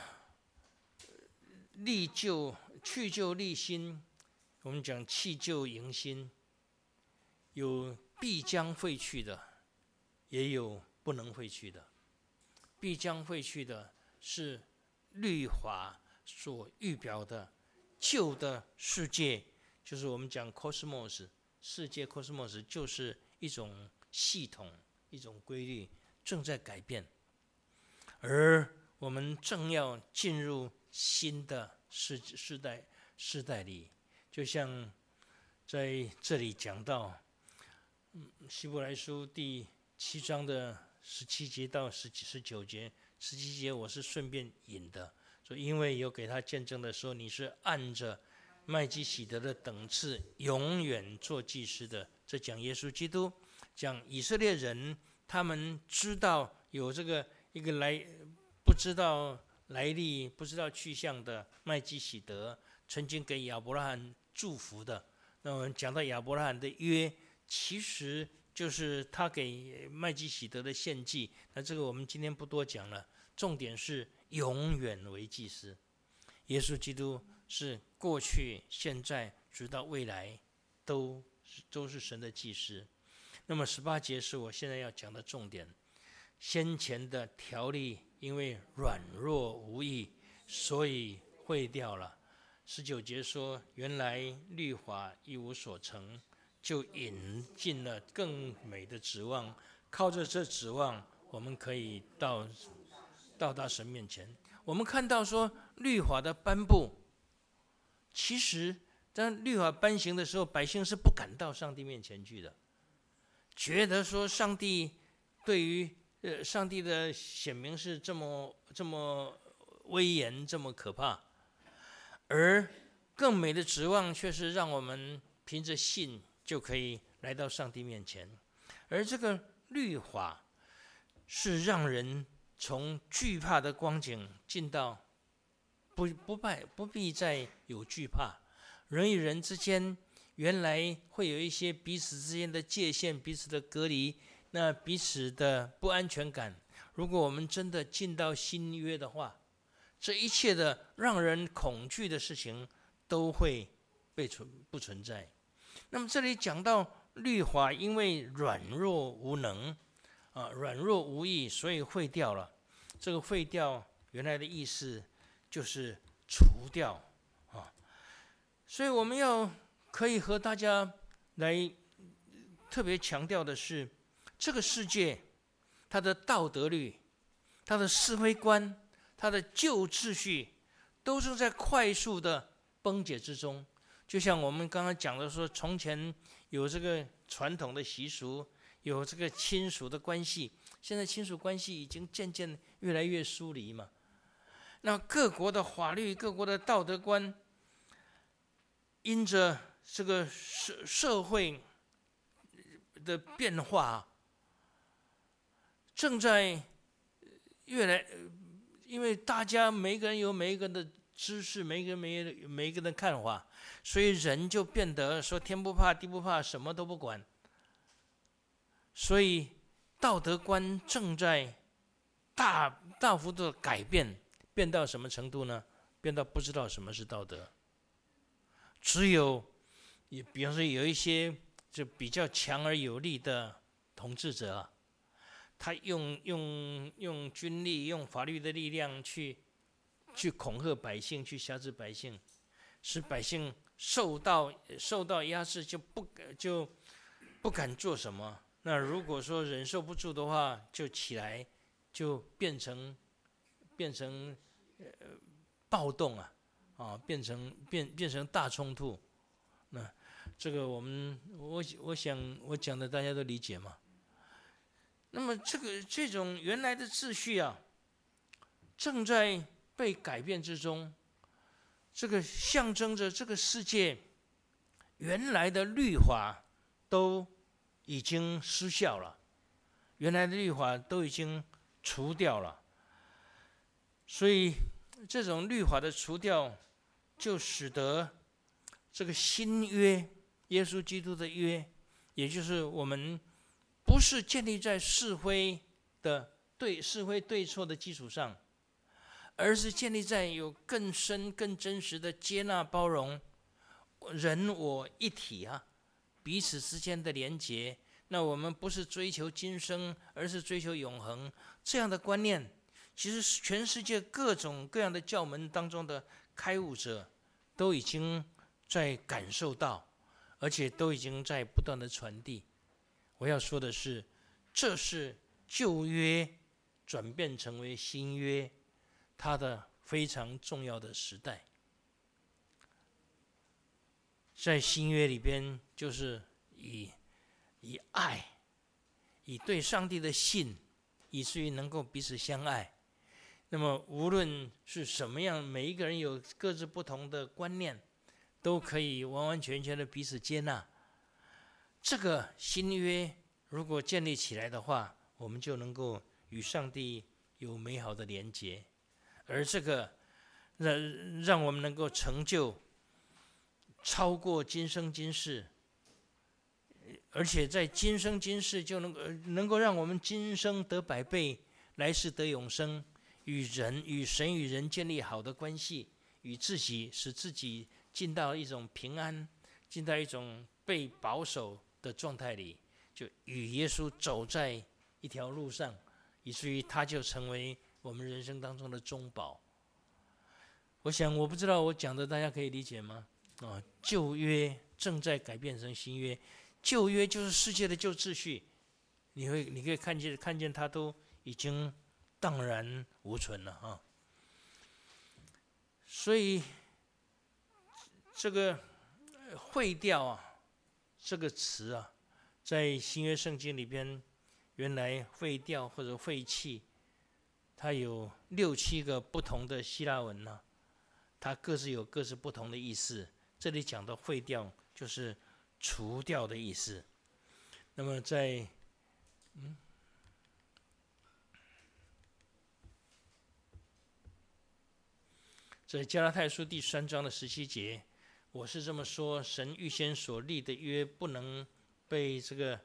去旧立新，我们讲弃旧迎新，有必将废去的，也有不能废去的。必将废去的是律法所预表的旧的世界，就是我们讲 cosmos， 世界 cosmos 就是一种系统、一种规律正在改变，而我们正要进入新的世代里。就像在这里讲到希伯来书第7章的17节到19节，17节我是顺便引的，说因为有给他见证的说，你是按着麦基洗德的等次永远做祭司的。这讲耶稣基督，讲以色列人，他们知道有这个一个不知道来历、不知道去向的麦基洗德，曾经给亚伯拉罕祝福的。那我们讲到亚伯拉罕的约，其实就是他给麦基洗德的献祭。那这个我们今天不多讲了，重点是永远为祭司。耶稣基督是过去、现在直到未来都是神的祭司。那么18节是我现在要讲的重点。先前的条例因为软弱无益，所以废掉了。19节说，原来律法一无所成，就引进了更美的指望，靠着这指望，我们可以到达神面前。我们看到说律法的颁布，其实当律法颁行的时候，百姓是不敢到上帝面前去的，觉得说上帝对于上帝的显明是这么威严，这么可怕。而更美的指望却是让我们凭着信就可以来到上帝面前。而这个律法是让人从惧怕的光景进到不必再有惧怕。人与人之间原来会有一些彼此之间的界限，彼此的隔离，那彼此的不安全感。如果我们真的进到新约的话，这一切的让人恐惧的事情都会不存在。那么这里讲到律法因为软弱无能软弱无益，所以废掉了。这个废掉原来的意思就是除掉所以我们可以和大家来特别强调的是，这个世界它的道德律、它的是非观、它的旧秩序都是在快速的崩解之中。就像我们刚刚讲的说，从前有这个传统的习俗，有这个亲属的关系，现在亲属关系已经渐渐越来越疏离嘛。那各国的法律、各国的道德观，因着这个社会的变化，正在越来，因为大家每一个人有每一个人的知识，每一个人的看法，所以人就变得说天不怕地不怕，什么都不管。所以道德观正在大幅度的改变，变到什么程度呢？变到不知道什么是道德。只有比方说有一些就比较强而有力的统治者他用军力、用法律的力量去恐吓百姓，去辖制百姓，使百姓受到压制，就不敢做什么。那如果说忍受不住的话，就起来，就变成暴动变成大冲突。那这个我想我讲的大家都理解嘛。那么这种原来的秩序正在被改变之中。这个象征着这个世界原来的律法都已经失效了，原来的律法都已经除掉了。所以这种律法的除掉，就使得这个新约，耶稣基督的约，也就是我们不是建立在是非对错的基础上，而是建立在有更深更真实的接纳包容，人我一体彼此之间的连结。那我们不是追求今生，而是追求永恒。这样的观念，其实全世界各种各样的教门当中的开悟者都已经在感受到，而且都已经在不断的传递。我要说的是，这是旧约转变成为新约它的非常重要的时代。在新约里边，就是以爱，以对上帝的信，以至于能够彼此相爱。那么无论是什么样，每一个人有各自不同的观念，都可以完完全全的彼此接纳。这个新约如果建立起来的话，我们就能够与上帝有美好的连结，而这个让我们能够成就超过今生今世，而且在今生今世就能够让我们今生得百倍，来世得永生，与神与人建立好的关系，与自己使自己进到一种平安，进到一种被保守的状态里，就与耶稣走在一条路上，以至于他就成为我们人生当中的中保。我不知道我讲的大家可以理解吗？旧约正在改变成新约，旧约就是世界的旧秩序，你可以看见它都已经荡然无存了所以这个废掉这个词在新约圣经里边，原来废掉或者废弃，它有6-7个不同的希腊文它各自有各自不同的意思。这里讲的废掉就是除掉的意思。那么在加拉太书第3章的17节，我是这么说：神预先所立的约不能被这个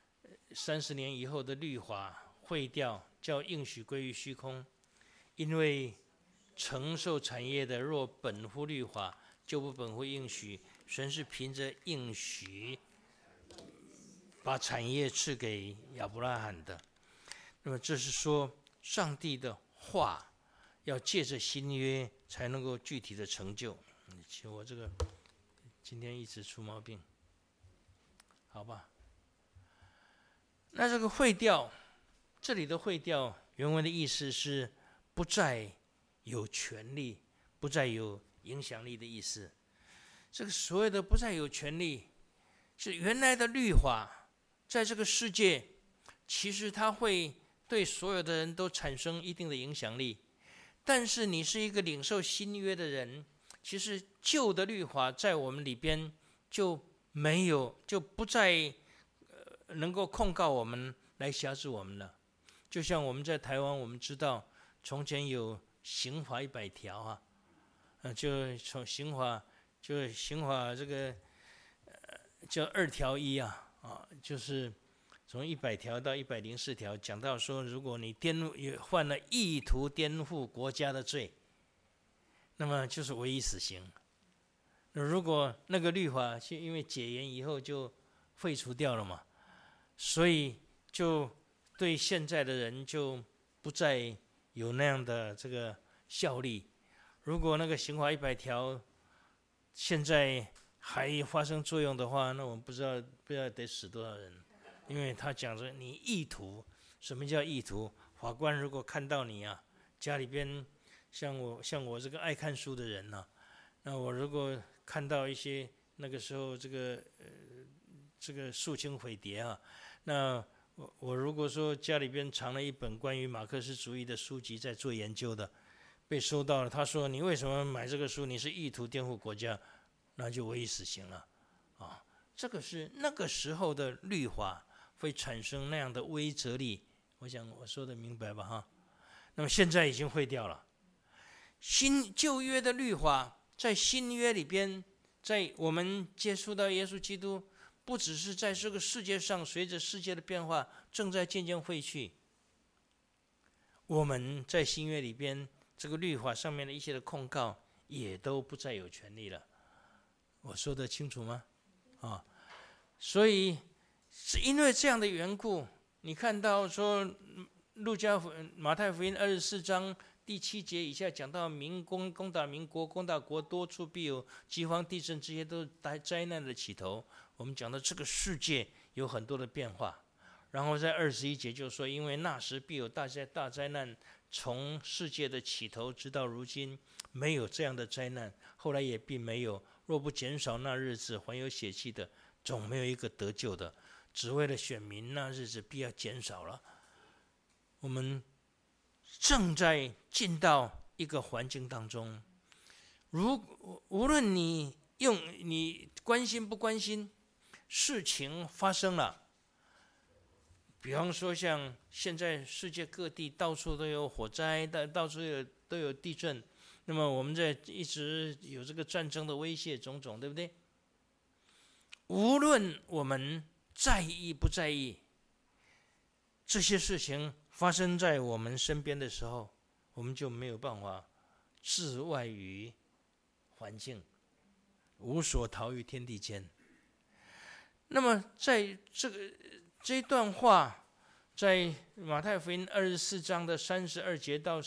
30年以后的律法废掉，叫应许归于虚空。因为承受产业的若本乎律法，就不本乎应许。神是凭着应许把产业赐给亚伯拉罕的。那么这是说，上帝的话要借着新约才能够具体的成就。其实我这个今天一直出毛病，好吧？那这个废掉，这里的废掉原文的意思是不再有权利，不再有影响力的意思。这个所谓的不再有权利，是原来的律法在这个世界，其实它会对所有的人都产生一定的影响力。但是你是一个领受新约的人，其实旧的律法在我们里边就没有，就不再能够控告我们，来辖制我们了。就像我们在台湾，我们知道从前有刑法100条啊，就从刑法这个叫2条1啊，就是从100条到104条，讲到说，如果你犯了意图颠覆国家的罪，那么就是唯一死刑。如果那个律法因为解严以后就废除掉了嘛，所以就对现在的人就不再有那样的这个效力。如果那个刑法100条现在还发生作用的话，那我们不知道得死多少人。因为他讲着你意图，什么叫意图？法官如果看到你啊，家里边像我这个爱看书的人呢，那我如果看到一些那个时候这个肃清匪谍啊，那我如果说家里边藏了一本关于马克思主义的书籍在做研究的，被收到了，他说你为什么买这个书？你是意图颠覆国家，那就唯一死刑了啊！这个是那个时候的律法会产生那样的威慑力，我想我说的明白吧哈？那么现在已经废掉了。旧约的律法在新约里边，在我们接触到耶稣基督，不只是在这个世界上随着世界的变化正在渐渐废去，我们在新约里边这个律法上面的一些的控告也都不再有权利了。我说得清楚吗？啊，所以是因为这样的缘故，你看到说马太福音24章第7节以下讲到攻打民国，攻打国，多处必有饥荒、地震，这些都是灾难的起头。我们讲到这个世界有很多的变化，然后在21节就说，因为那时必有大灾难，从世界的起头直到如今，没有这样的灾难，后来也并没有。若不减少那日子，还有血气的，总没有一个得救的。只为了选民，那日子必要减少了。我们正在进到一个环境当中，无论你关心不关心，事情发生了。比方说，像现在世界各地到处都有火灾，到处都有地震，那么我们在一直有这个战争的威胁种种，对不对？无论我们在意不在意，这些事情发生在我们身边的时候，我们就没有办法置外于环境，无所逃于天地间。那么在这段话，在马太福音24章的32节到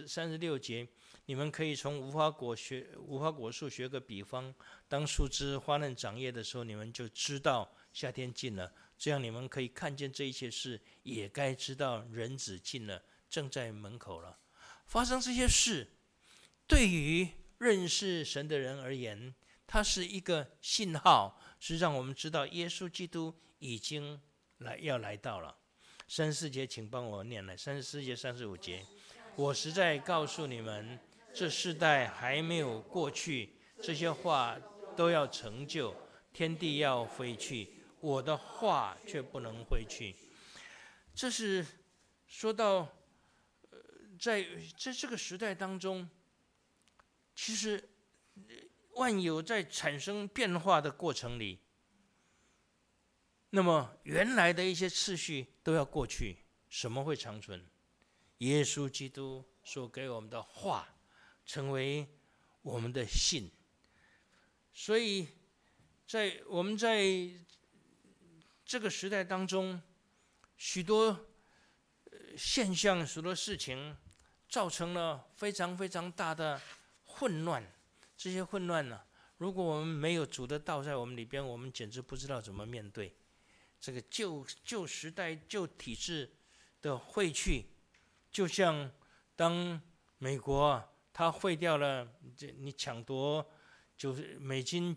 36节，你们可以从无花果树学个比方，当树枝花嫩长叶的时候，你们就知道夏天近了。这样你们可以看见这一切事，也该知道人子近了，正在门口了。发生这些事，对于认识神的人而言，它是一个信号，是让我们知道耶稣基督已经要来到了。34节请帮我念来，34节35节，我实在告诉你们， 这世代还没有过去，这些话都要成就，天地要废去，我的话却不能废去。这是说到，在这个时代当中，其实万有在产生变化的过程里，那么原来的一些次序都要过去，什么会长存？耶稣基督所给我们的话，成为我们的信。所以我们在这个时代当中，许多现象、许多事情，造成了非常非常大的混乱。这些混乱呢，如果我们没有主的道在我们里边，我们简直不知道怎么面对这个旧时代、旧体制的废去。就像当美国它废掉了你抢夺美金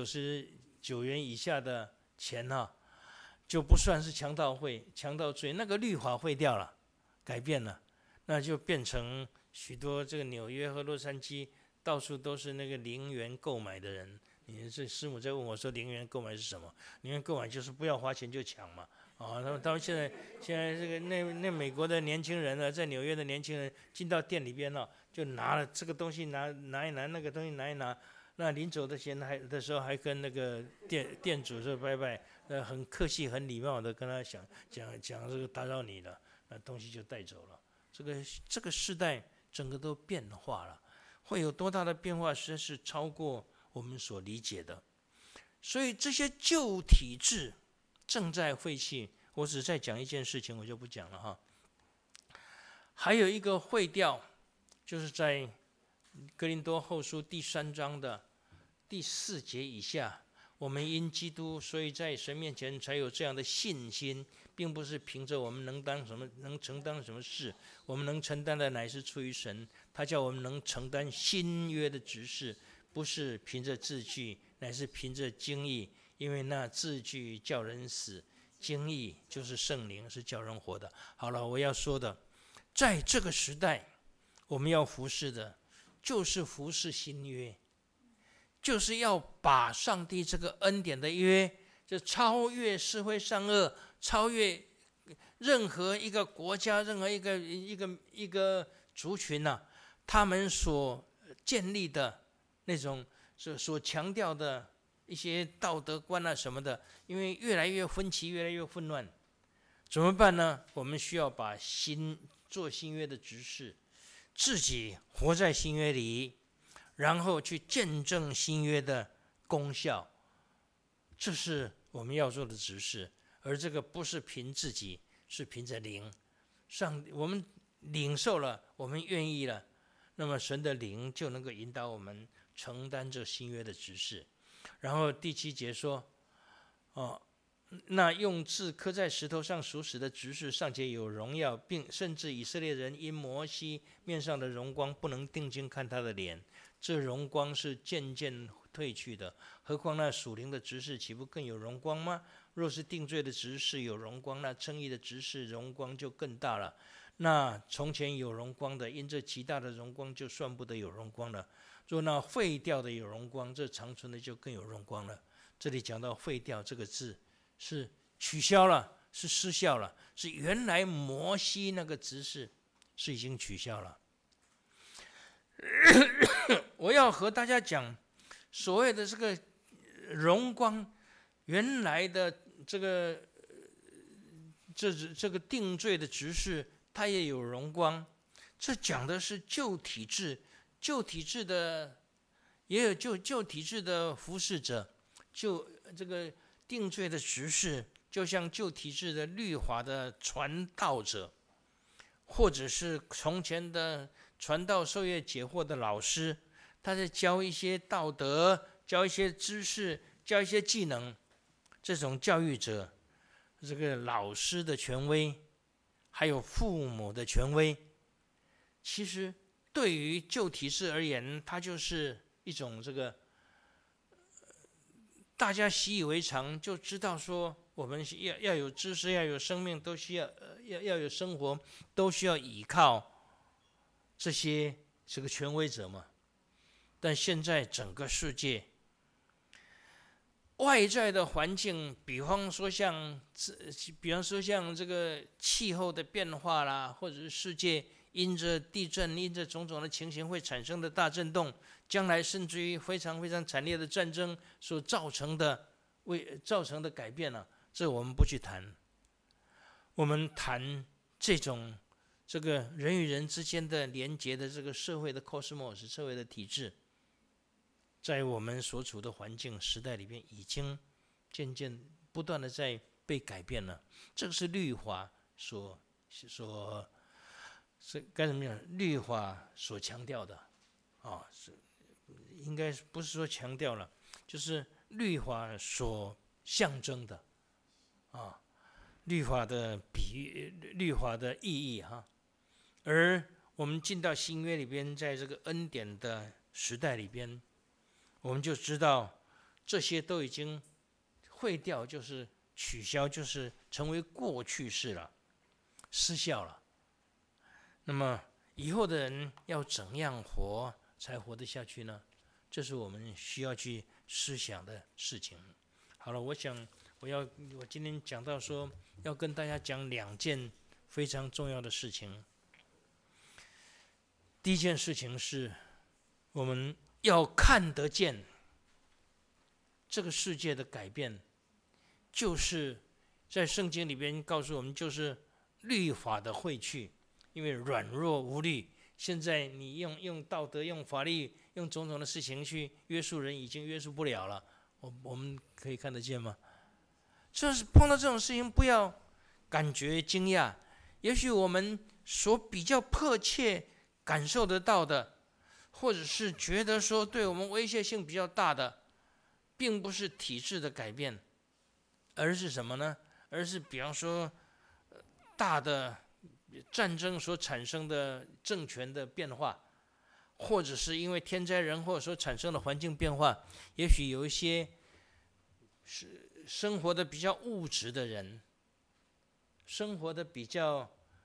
999元以下的钱就不算是强盗罪，那个律法废掉了，改变了，那就变成许多这个纽约和洛杉矶到处都是那个零元购买的人。你这师母在问我说，零元购买是什么？零元购买就是不要花钱就抢嘛。他们现在这个那美国的年轻人呢，在纽约的年轻人进到店里边就拿了这个东西拿一拿，那个东西拿一拿，那临走的时候还跟那个店主说拜拜，很客气很礼貌的跟他讲这个打扰你了，那东西就带走了。这个时代整个都变化了，会有多大的变化，实在是超过我们所理解的。所以这些旧体制正在废弃。我只再讲一件事情，我就不讲了还有一个废掉，就是在哥林多后书第3章的第4节以下，我们因基督，所以在神面前才有这样的信心，并不是凭着我们能承担什么事，我们能承担的乃是出于神，他叫我们能承担新约的职事，不是凭着字句，乃是凭着经意，因为那字句叫人死，经意就是圣灵，是叫人活的。好了，我要说的，在这个时代，我们要服侍的，就是服侍新约，就是要把上帝这个恩典的约，就超越社会善恶，超越任何一个国家，任何一个族群他们所建立的那种所强调的一些道德观什么的，因为越来越分歧，越来越混乱，怎么办呢？我们需要把做新约的执事，自己活在新约里，然后去见证新约的功效，这是我们要做的执事。而这个不是凭自己，是凭着灵。我们领受了，我们愿意了，那么神的灵就能够引导我们承担这新约的执事。然后第7节说，那用字刻在石头上属死的执事尚且有荣耀，并甚至以色列人因摩西面上的荣光不能定睛看他的脸，这荣光是渐渐退去的。何况那属灵的执事岂不更有荣光吗？若是定罪的执事有荣光，那称义的执事荣光就更大了。那从前有荣光的，因这极大的荣光就算不得有荣光了。若那废掉的有荣光，这长存的就更有荣光了。这里讲到废掉这个字，是取消了，是失效了，是原来摩西那个执事是已经取消了。我要和大家讲，所谓的这个荣光，原来的这个定罪的执事，他也有荣光。这讲的是旧体制，旧体制的也有旧体制的服侍者，这个定罪的执事，就像旧体制的律法的传道者，或者是从前的传道授业解惑的老师，他在教一些道德，教一些知识，教一些技能。这种教育者，这个老师的权威，还有父母的权威，其实对于旧体制而言，它就是一种这个大家习以为常，就知道说我们要有知识，要有生命，都需要有生活，都需要依靠这些是个权威者嘛。但现在整个世界外在的环境，比方说像这个气候的变化啦，或者是世界因着地震、因着种种的情形会产生的大震动，将来甚至于非常非常惨烈的战争所造成的改变呢，这我们不去谈。我们谈这个人与人之间的连结的这个社会的 cosmos 社会的体制，在我们所处的环境时代里边，已经渐渐不断的在被改变了。这个是律法该怎么讲？律法所强调的应该不是说强调了，就是律法所象征的律法的比喻、律法的意义而我们进到新约里边，在这个恩典的时代里边，我们就知道这些都已经废掉，就是取消，就是成为过去式了，失效了。那么以后的人要怎样活才活得下去呢？这是我们需要去思想的事情。好了，我想我今天讲到说，要跟大家讲2件非常重要的事情。第一件事情是，我们要看得见这个世界的改变，就是在圣经里边告诉我们，就是律法的废去，因为软弱无力。现在你用道德、用法律、用种种的事情去约束人，已经约束不了了。我们可以看得见吗？就是碰到这种事情，不要感觉惊讶。也许我们所比较迫切感受得到的，或者是觉得说对我们威胁性比较大的，并不是体制的改变，而是什么呢？而是比方说大的战争所产生的政权的变化，或者是因为天灾人祸所产生的环境变化。也许有一些生活的比较物质的人，生活的比较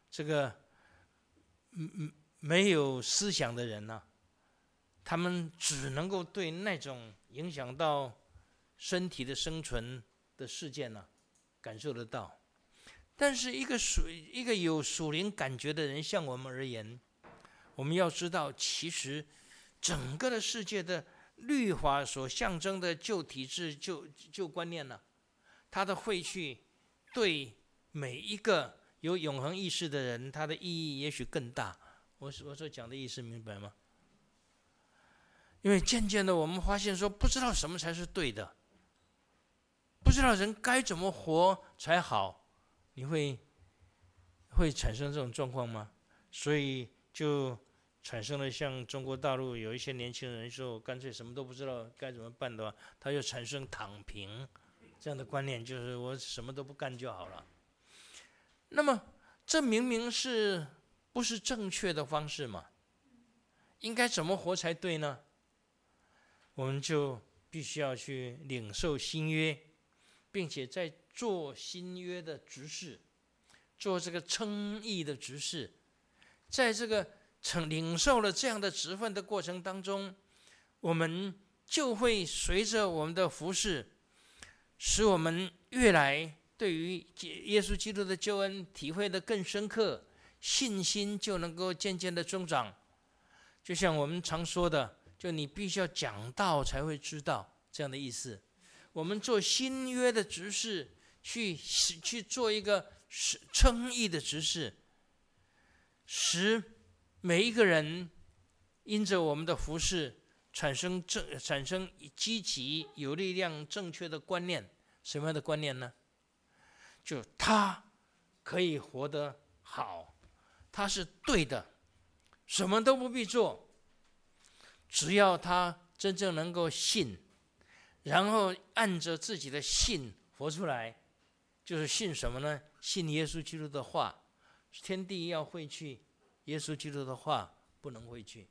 没有思想的人呢，他们只能够对那种影响到身体的生存的事件呢感受得到。但是一个有属灵感觉的人，像我们而言，我们要知道，其实整个的世界的律法所象征的旧体制、旧观念呢，它的废去对每一个有永恒意识的人，它的意义也许更大。我所讲的意思明白吗？因为渐渐的我们发现说，不知道什么才是对的，不知道人该怎么活才好。你会产生这种状况吗？所以就产生了像中国大陆有一些年轻人说，干脆什么都不知道该怎么办的话，他就产生躺平这样的观念，就是我什么都不干就好了。那么这明明是不是正确的方式嘛？应该怎么活才对呢？我们就必须要去领受新约，并且在做新约的执事，做这个称义的执事，在这个领受了这样的职分的过程当中，我们就会随着我们的服事，使我们越来对于耶稣基督的救恩体会得更深刻，信心就能够渐渐的增长。就像我们常说的，就你必须要讲道才会知道，这样的意思。我们做新约的执事，去做一个称义的执事，使每一个人因着我们的服事产生积极有力量正确的观念。什么样的观念呢？就他可以活得好，他是对的，什么都不必做，只要他真正能够信，然后按着自己的信活出来。就是信什么呢？信耶稣基督的话，天地要废去，耶稣基督的话不能废去。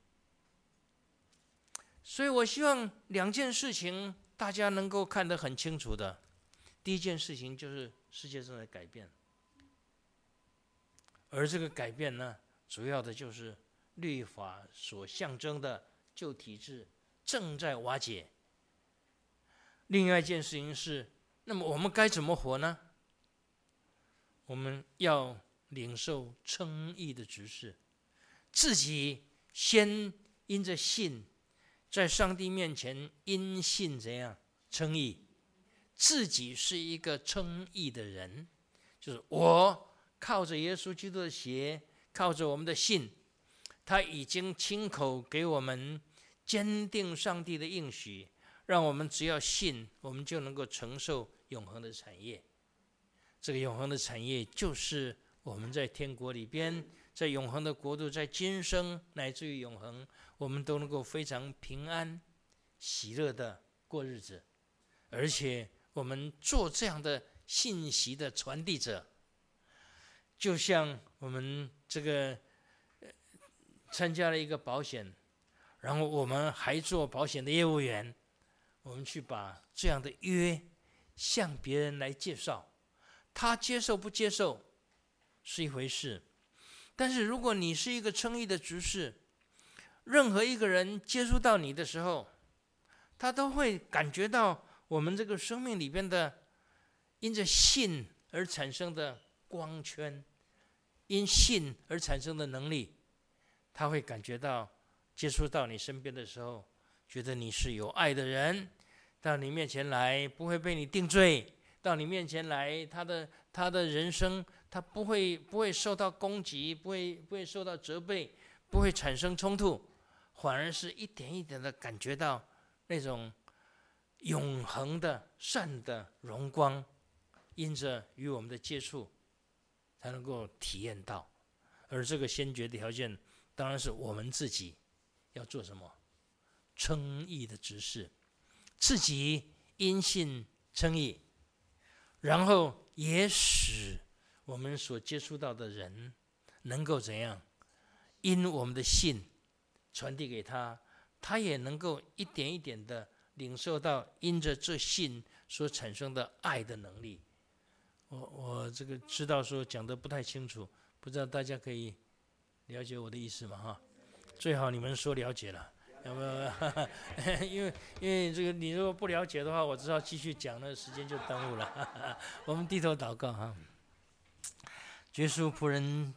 所以我希望2件事情大家能够看得很清楚的。第一件事情就是世界正在改变，而这个改变呢，主要的就是律法所象征的旧体制正在瓦解。另外一件事情是，那么我们该怎么活呢？我们要领受称义的职事，自己先因着信，在上帝面前因信怎样称义，自己是一个称义的人，就是我靠着耶稣基督的血，靠着我们的信，他已经亲口给我们坚定上帝的应许，让我们只要信，我们就能够承受永恒的产业。这个永恒的产业就是我们在天国里边，在永恒的国度，在今生乃至于永恒，我们都能够非常平安喜乐的过日子。而且我们做这样的信息的传递者，就像我们这个参加了一个保险，然后我们还做保险的业务员，我们去把这样的约向别人来介绍，他接受不接受是一回事，但是如果你是一个称义的执事，任何一个人接触到你的时候，他都会感觉到我们这个生命里边的因着信而产生的光圈，因信而产生的能力，他会感觉到接触到你身边的时候，觉得你是有爱的人，到你面前来不会被你定罪，到你面前来，他的人生他不会受到攻击，不会受到责备，不会产生冲突，反而是一点一点的感觉到那种永恒的善的荣光，因着与我们的接触才能够体验到。而这个先决的条件当然是我们自己要做什么？称义的执事，自己因信称义，然后也使我们所接触到的人能够怎样？因我们的信传递给他，他也能够一点一点的领受到因着这信所产生的爱的能力。我这个知道说讲得不太清楚，不知道大家可以了解我的意思吗？哈，最好你们说了解了，有没有？因为这个你如果不了解的话，我只好继续讲，那时间就耽误了。我们低头祷告哈，耶稣仆人